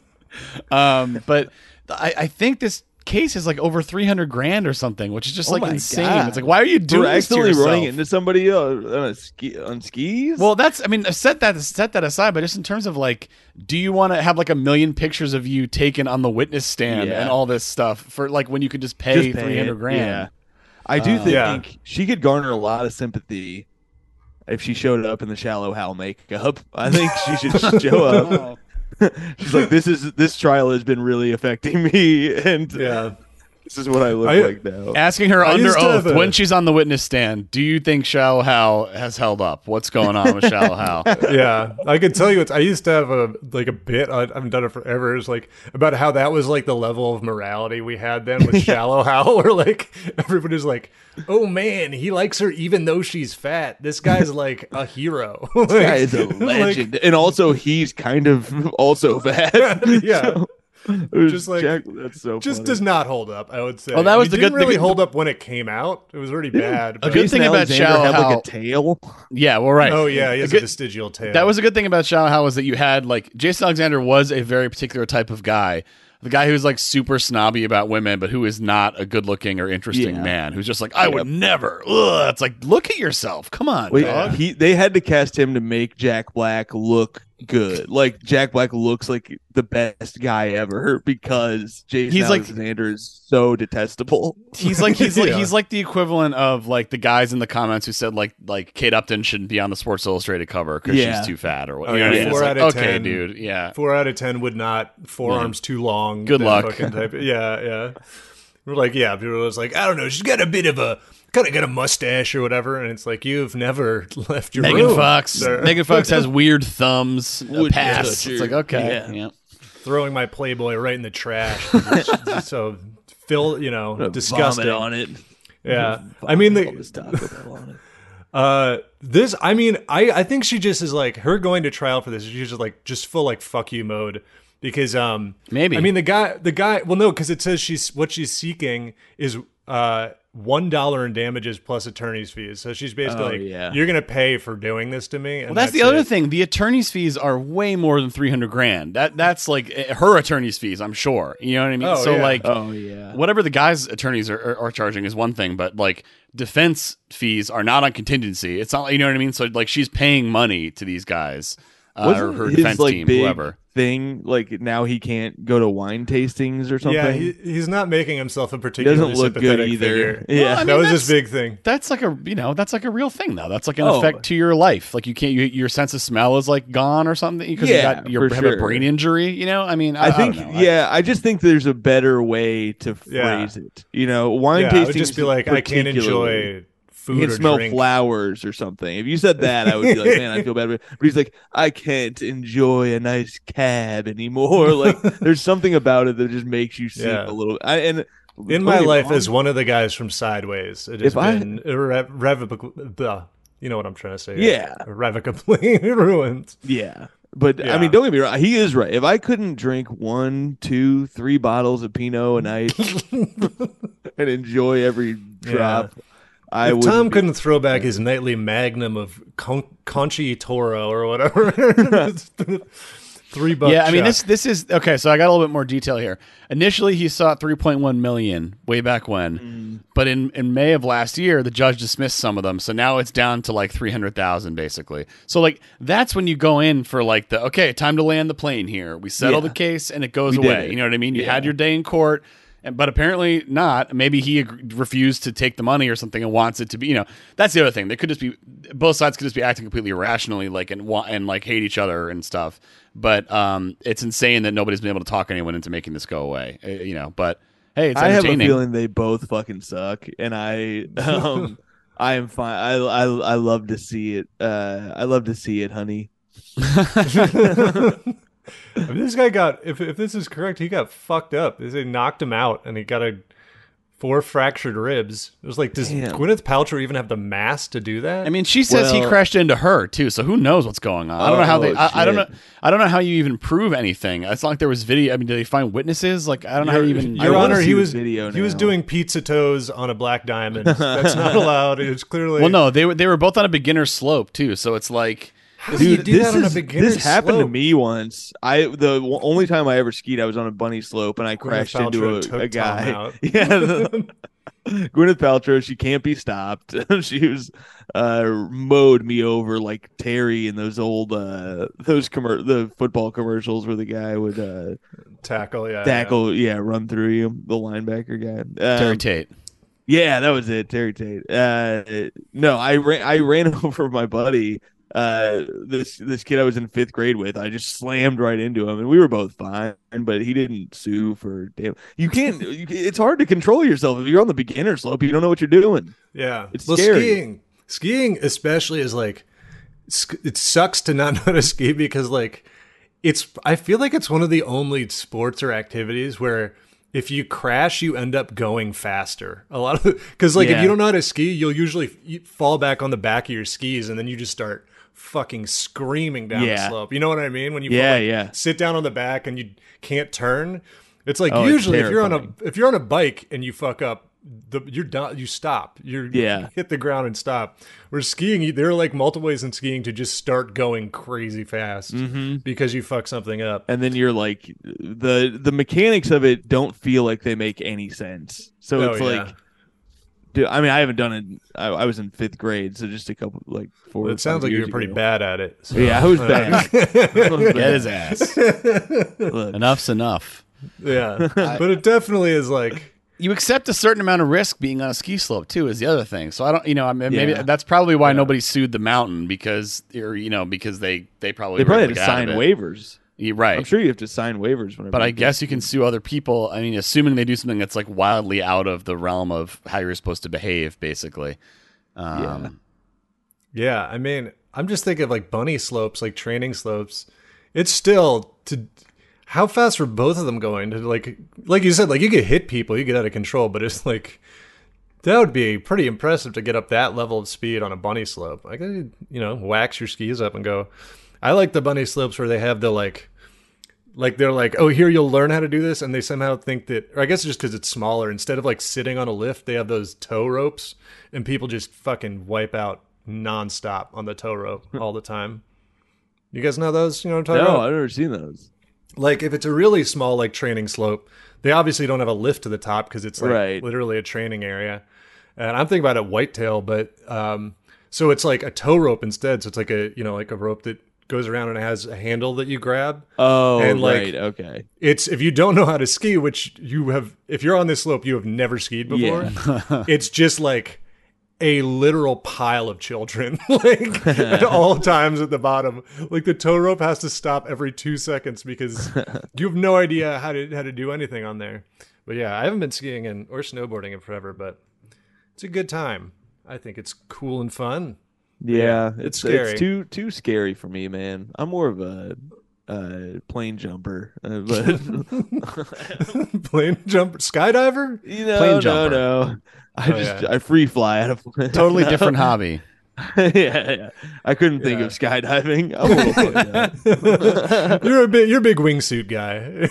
um, but I, I think this case is like over three hundred grand or something, which is just Oh like my insane. God. It's like, why are you doing We're this to accidentally yourself? running into somebody uh, on, a ski, on skis. Well, that's, I mean, set that set that aside, but just in terms of like, do you want to have like a million pictures of you taken on the witness stand Yeah. and all this stuff for like when you could just pay Just pay three hundred it. grand? Yeah. I do Uh, think Yeah. she could garner a lot of sympathy if she showed up in the Shallow Hal makeup. I think she should show up. She's like, this is this trial has been really affecting me, and yeah. this is what I look I- like now. Asking her I under used to oath have a- when she's on the witness stand, do you think Shallow Hal has held up? What's going on with Shallow Hal? Yeah, I could tell you. It's. I used to have a like a bit. I haven't done it forever. It's like about how that was like the level of morality we had then with Shallow Hal, where like everybody's like, "Oh man, he likes her even though she's fat. This guy's like a hero. This This guy is a legend, and also he's kind of also fat. Yeah. So, it was Just like- Jack- that's so just funny. does not hold up. I would say. Well, that was It the didn't good- the really good- hold up when it came out. It was already bad. A but- good Jason thing about Alexander Shallow had Hal- like a tail. Yeah, well, right. Oh yeah, he has A a good- vestigial tail. That was a good thing about Shallow Hal was that you had like Jason Alexander was a very particular type of guy. The guy who's like super snobby about women, but who is not a good looking or interesting Yeah. man. Who's just like, I would never. Ugh. It's like, look at yourself. Come on, Wait, dog. he they had to cast him to make Jack Black look good. Like Jack Black looks like the best guy ever because Jason He's like- Alexander is so detestable. He's like he's like Yeah. he's like the equivalent of like the guys in the comments who said like like Kate Upton shouldn't be on the Sports Illustrated cover because Yeah. she's too fat or what. Oh, You know yeah, what I mean? four It's out like, of okay, ten. dude. Yeah. Four out of ten would not. Forearms too long. Good that luck. fucking Type. Yeah, yeah. We're like, yeah. People was like, I don't know. She's got a bit of a kind of got a mustache or whatever, and it's like you've never left your Megan room, Fox. sir. Megan Fox has weird thumbs. A Wouldn't pass. touch It's her. like okay. Yeah. Yeah. throwing my Playboy right in the trash. So, Phil, you know, disgusting. Vomit on it. Yeah, I mean the. All this Taco Bell on it. Uh, this, I mean, I, I think she just is like her going to trial for this. She's just like just full like fuck you mode because um Maybe. I mean the guy the guy well no because it says she's what she's seeking is uh one dollar in damages plus attorney's fees. So she's basically Oh, like yeah. you're gonna pay for doing this to me. And Well, that's, the other it. thing. The attorney's fees are way more than three hundred grand. That that's like eh, her attorney's fees. I'm sure. You know what I mean? Oh, so yeah. like, Oh yeah. whatever the guys' attorneys are, are, are charging is one thing, but like defense fees are not on contingency. It's not. You know what I mean? So like, she's paying money to these guys, uh, or Wasn't her his defense like team, big whoever. thing like now he can't go to wine tastings or something? Yeah, he, he's not making himself a He particularly doesn't look good sympathetic either. figure. Yeah. Well, I that mean, was his that's- big thing. That's like a you know that's like a real thing though. That's like an Oh. effect to your life. Like you can't you, your sense of smell is like gone or something because Yeah, you got you for have a sure. brain injury. You know, I mean, I, I think, don't know. yeah, I just think there's a better way to Yeah. phrase it. You know, wine Yeah, I tasting would just be like, I can't enjoy food You can or smell drink. flowers or something. If you said that, I would be like, man, I feel bad. But he's like, I can't enjoy a nice cab anymore. Like, there's something about it that just makes you seem Yeah. a little. I, and In my life, as one of the guys from Sideways, it has If I- been irrevocably, you know what I'm trying to say? Yeah. Irrevocably ruined. Yeah. But Yeah. I mean, don't get me wrong. He is right. If I couldn't drink one, two, three bottles of Pinot a night and enjoy every drop, I If would. Tom couldn't throw back his nightly magnum of Con- Conchi Toro or whatever. Three bucks. Yeah, I mean this this is okay. So I got a little bit more detail here. Initially, he sought three point one million way back when, Mm. but in, in May of last year, the judge dismissed some of them. So now it's down to like three hundred thousand, basically. So like that's when you go in for like the okay, time to land the plane here. We settle Yeah. the case and it goes We did away. it. You know what I mean? You Yeah. had your day in court. And, but apparently not. Maybe he ag- refused to take the money or something and wants it to be. You know, that's the other thing. They could just be both sides could just be acting completely irrationally, like and wa- and like hate each other and stuff. But um, it's insane that nobody's been able to talk anyone into making this go away. Uh, you know, but hey, it's I have a entertaining. feeling they both fucking suck, and I, um, I am fine. I, I, I love to see it. Uh, I love to see it, honey. I mean, this guy got, if if this is correct, he got fucked up. They knocked him out and he got a four fractured ribs. It was like, does Damn. Gwyneth Paltrow even have the mass to do that? I mean, she says he Well- crashed into her too, so who knows what's going on? I don't know how Oh, they. I, I don't know. shit. I don't know how you even prove anything. It's not like there was video. I mean, did they find witnesses? Like, I don't know how you even. Your I wanna Honor, see he the was video he was now. doing pizza toes on a black diamond. That's not allowed. It's clearly Well, no, they were they were both on a beginner slope too, so it's like. How do you Dude, do this that on a is- beginner's This happened to slope? me once. I the w- only time I ever skied, I was on a bunny slope and I crashed into Paltrow a, took a guy. Tom out. Yeah, the- Gwyneth Paltrow. She can't be stopped. She was uh, mowed me over like Terry in those old uh, those commer- the football commercials where the guy would uh, Tackle, yeah. tackle, yeah. run through you, the linebacker guy. Um, Terry Tate. Yeah, that was it, Terry Tate. Uh, no, I ran. I ran over my buddy. Uh, this this kid I was in fifth grade with. I just slammed right into him, and we were both fine. But he didn't sue for damn. You can't. You, it's hard to control yourself if you're on the beginner slope. You don't know what you're doing. Yeah. It's well, scary. skiing, skiing especially is like, sk- it sucks to not know how to ski because like, it's, I feel like it's one of the only sports or activities where if you crash, you end up going faster. A lot of, because like if Yeah. you don't know how to ski, you'll usually you fall back on the back of your skis and then you just start fucking screaming down the Yeah. slope. You know what I mean? When you Yeah, like, yeah. sit down on the back and you can't turn. It's like Oh, it's usually if you're on a terrifying. if you're on a bike and you fuck up, the you're done. You stop. You're Yeah. you hit the ground and stop. Where skiing, you- there are like multiple ways in skiing to just start going crazy fast Mm-hmm. because you fuck something up. And then you're like, the the mechanics of it don't feel like they make any sense. So Oh, it's yeah. like, dude. I mean, I haven't done it. I, I was in fifth grade, so just a couple like four. Well, or it sounds five like you years were pretty ago. bad at it. So. Yeah, I was bad. I was Get bad. his ass. Look, Enough's enough. Yeah, but it definitely is like You accept a certain amount of risk being on a ski slope too. Is the other thing. So I don't. You know, I mean, maybe Yeah. that's probably why nobody sued the mountain because, or you know, because they they probably they were probably able had to get out sign of it. waivers. Yeah, right. I'm sure you have to sign waivers whenever. But I you guess do. you can sue other people. I mean, assuming they do something that's like wildly out of the realm of how you're supposed to behave, basically. Um, yeah. I mean, I'm just thinking of like bunny slopes, like training slopes. It's still to how fast were both of them going to like like you said, like you could hit people, you get out of control, but it's like that would be pretty impressive to get up that level of speed on a bunny slope. Like you know, wax your skis up and go. I like the bunny slopes where they have the like like they're like, oh, here you'll learn how to do this, and they somehow think that, or I guess it's just because it's smaller. Instead of like sitting on a lift, they have those tow ropes, and people just fucking wipe out nonstop on the tow rope all the time. You guys know those? You know what I'm talking No, about? I've never seen those. Like if it's a really small like training slope, they obviously don't have a lift to the top because it's like Right. literally a training area. And I'm thinking about it whitetail, but um, so it's like a tow rope instead. So it's like a you know like a rope that goes around and it has a handle that you grab. Oh, And, like, right. Okay. It's if you don't know how to ski, which you have, if you're on this slope, you have never skied before. It's just like a literal pile of children, like at all times at the bottom. Like the tow rope has to stop every two seconds because you have no idea how to how to do anything on there. But yeah, I haven't been skiing in or snowboarding in forever, but it's a good time. I think it's cool and fun. Yeah, it's it's scary. It's too too scary for me, man. I'm more of a uh, plane jumper, uh, but Plane jumper, skydiver. you know, Plane no, jumper. no. I Oh, just yeah. I free fly out of Totally no. different hobby. yeah, yeah, I couldn't think Yeah. of skydiving. I'm a little fucked up. You're a big, you're a big wingsuit guy.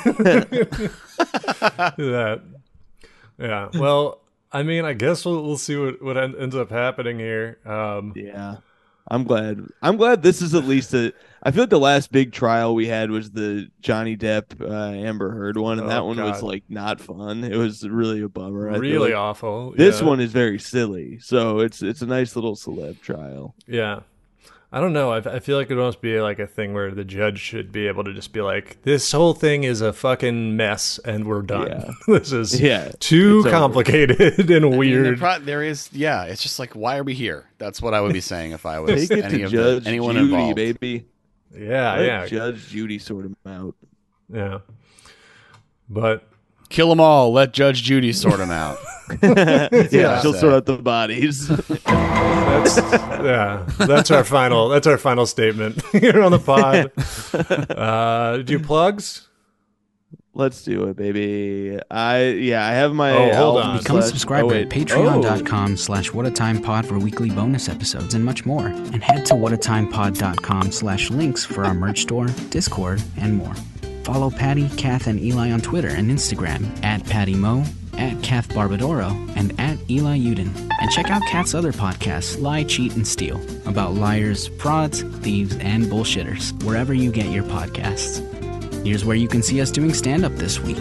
that, yeah. Well, I mean, I guess we'll we'll see what what en- ends up happening here. Um, Yeah, I'm glad. I'm glad this is at least a. I feel like the last big trial we had was the Johnny Depp uh, Amber Heard one, and Oh, that one was God. like not fun. It was really a bummer. I feel really like awful. This yeah. one is very silly, so it's it's a nice little celeb trial. Yeah. I don't know. I, I feel like it must be like a thing where the judge should be able to just be like, this whole thing is a fucking mess and we're done. Yeah. This is Yeah, too it's over. complicated and I mean, there, weird. pro- there is, yeah. It's just like, why are we here? That's what I would be saying if I was Take it any to of Judge the, anyone Judy, involved. baby. yeah, Let yeah. Judge Judy sort him out. Yeah. But Kill them all. Let Judge Judy sort them out. Yeah, she'll Say. sort out the bodies. that's yeah, that's our final that's our final statement here on the pod. Uh do plugs? Let's do it, baby. I yeah, I have my. Oh, hold album on. Become a slash- subscriber oh, at wait. patreon.com slash whatatimepod for weekly bonus episodes and much more. And head to whatatimepod.com slash links for our merch store, Discord, and more. Follow Patty, Kath, and Eli on Twitter and Instagram at Patty Mo, at Kath Barbadoro, and at Eli Uden. And check out Kath's other podcasts, Lie, Cheat, and Steal, about liars, frauds, thieves, and bullshitters, wherever you get your podcasts. Here's where you can see us doing stand-up this week.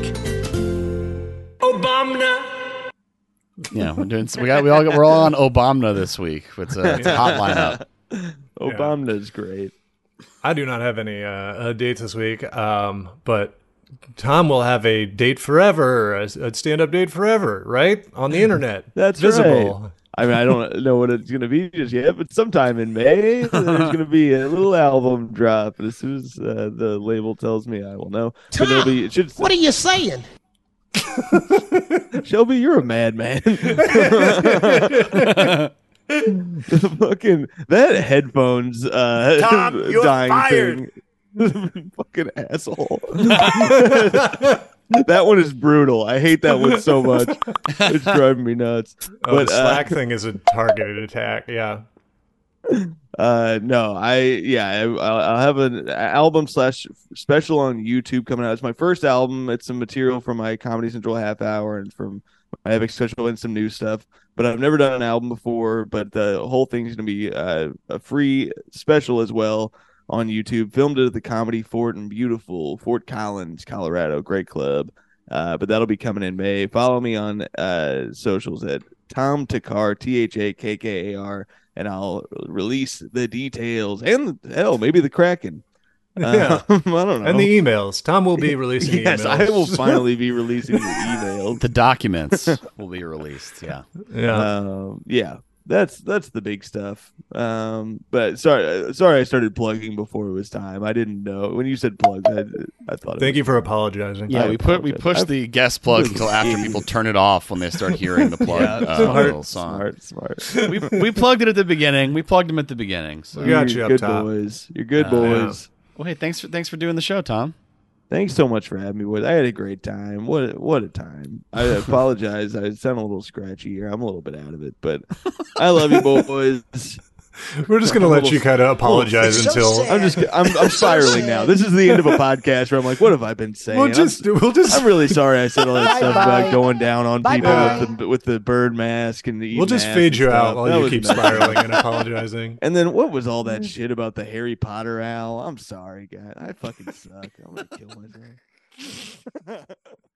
Yeah, we're doing. We got. We all. We're all on Obama this week. It's a, it's a hot lineup. Obama's great. I do not have any uh, uh, dates this week, um, but Tom will have a date forever, a, a stand-up date forever, right? On the internet. That's visible. right. I mean, I don't know what it's going to be just yet, but sometime in May, there's going to be a little album drop. And as soon as uh, the label tells me, I will know. But it'll be, it should, What are you saying? Shelby, you're a madman. The fucking that headphones uh Tom, you're dying fired. thing. Fucking asshole. That one is brutal. I hate that one so much. It's driving me nuts. Oh, But the uh, Slack thing is a targeted attack. Yeah. Uh, no, I yeah, I, I'll I'll have an album slash special on YouTube coming out. It's my first album. It's some material from my Comedy Central half hour and from my Epic Special and some new stuff. But I've never done an album before. But the whole thing's gonna be uh, a free special as well on YouTube. Filmed at the Comedy Fort in beautiful Fort Collins, Colorado. Great club. Uh, but that'll be coming in May. Follow me on uh socials at Tom Takar, T H A K K A R. And I'll release the details and hell, maybe the Kraken. Yeah. Um, I don't know. And the emails. Tom will be releasing yes, emails. I will finally be releasing the emails. The documents will be released. Yeah. Yeah. Um, yeah, that's that's the big stuff. Um, but sorry, sorry, I started plugging before it was time. I didn't know when you said plugs. I, I thought. Thank it you for apologizing. Yeah, I we put we apologize. push I've- the guest plugs until after idiot. people turn it off when they start hearing the plug Yeah, uh, smart, little song. smart, smart. We we plugged it at the beginning. We plugged them at the beginning. So. We got you You're up good top. boys. You're good Uh, boys. Well, hey, thanks for thanks for doing the show, Tom. Thanks so much for having me, boys. I had a great time. What a, what a time. I apologize. I sound a little scratchy here. I'm a little bit out of it, but I love you, boys. We're just gonna I'm a let little- you kind of apologize It's so until sad. I'm just I'm, I'm spiraling now. This is the end of a podcast where I'm like, what have I been saying? we'll I'm- just we'll just I'm really sorry I said all that stuff Bye-bye. about going down on people Bye-bye. with the with the bird mask and the we'll just mask fade and you out stuff. while That you was keep nuts. spiraling and apologizing. And then what was all that shit about the Harry Potter owl? I'm sorry, guys. I fucking suck. I'm gonna kill myself.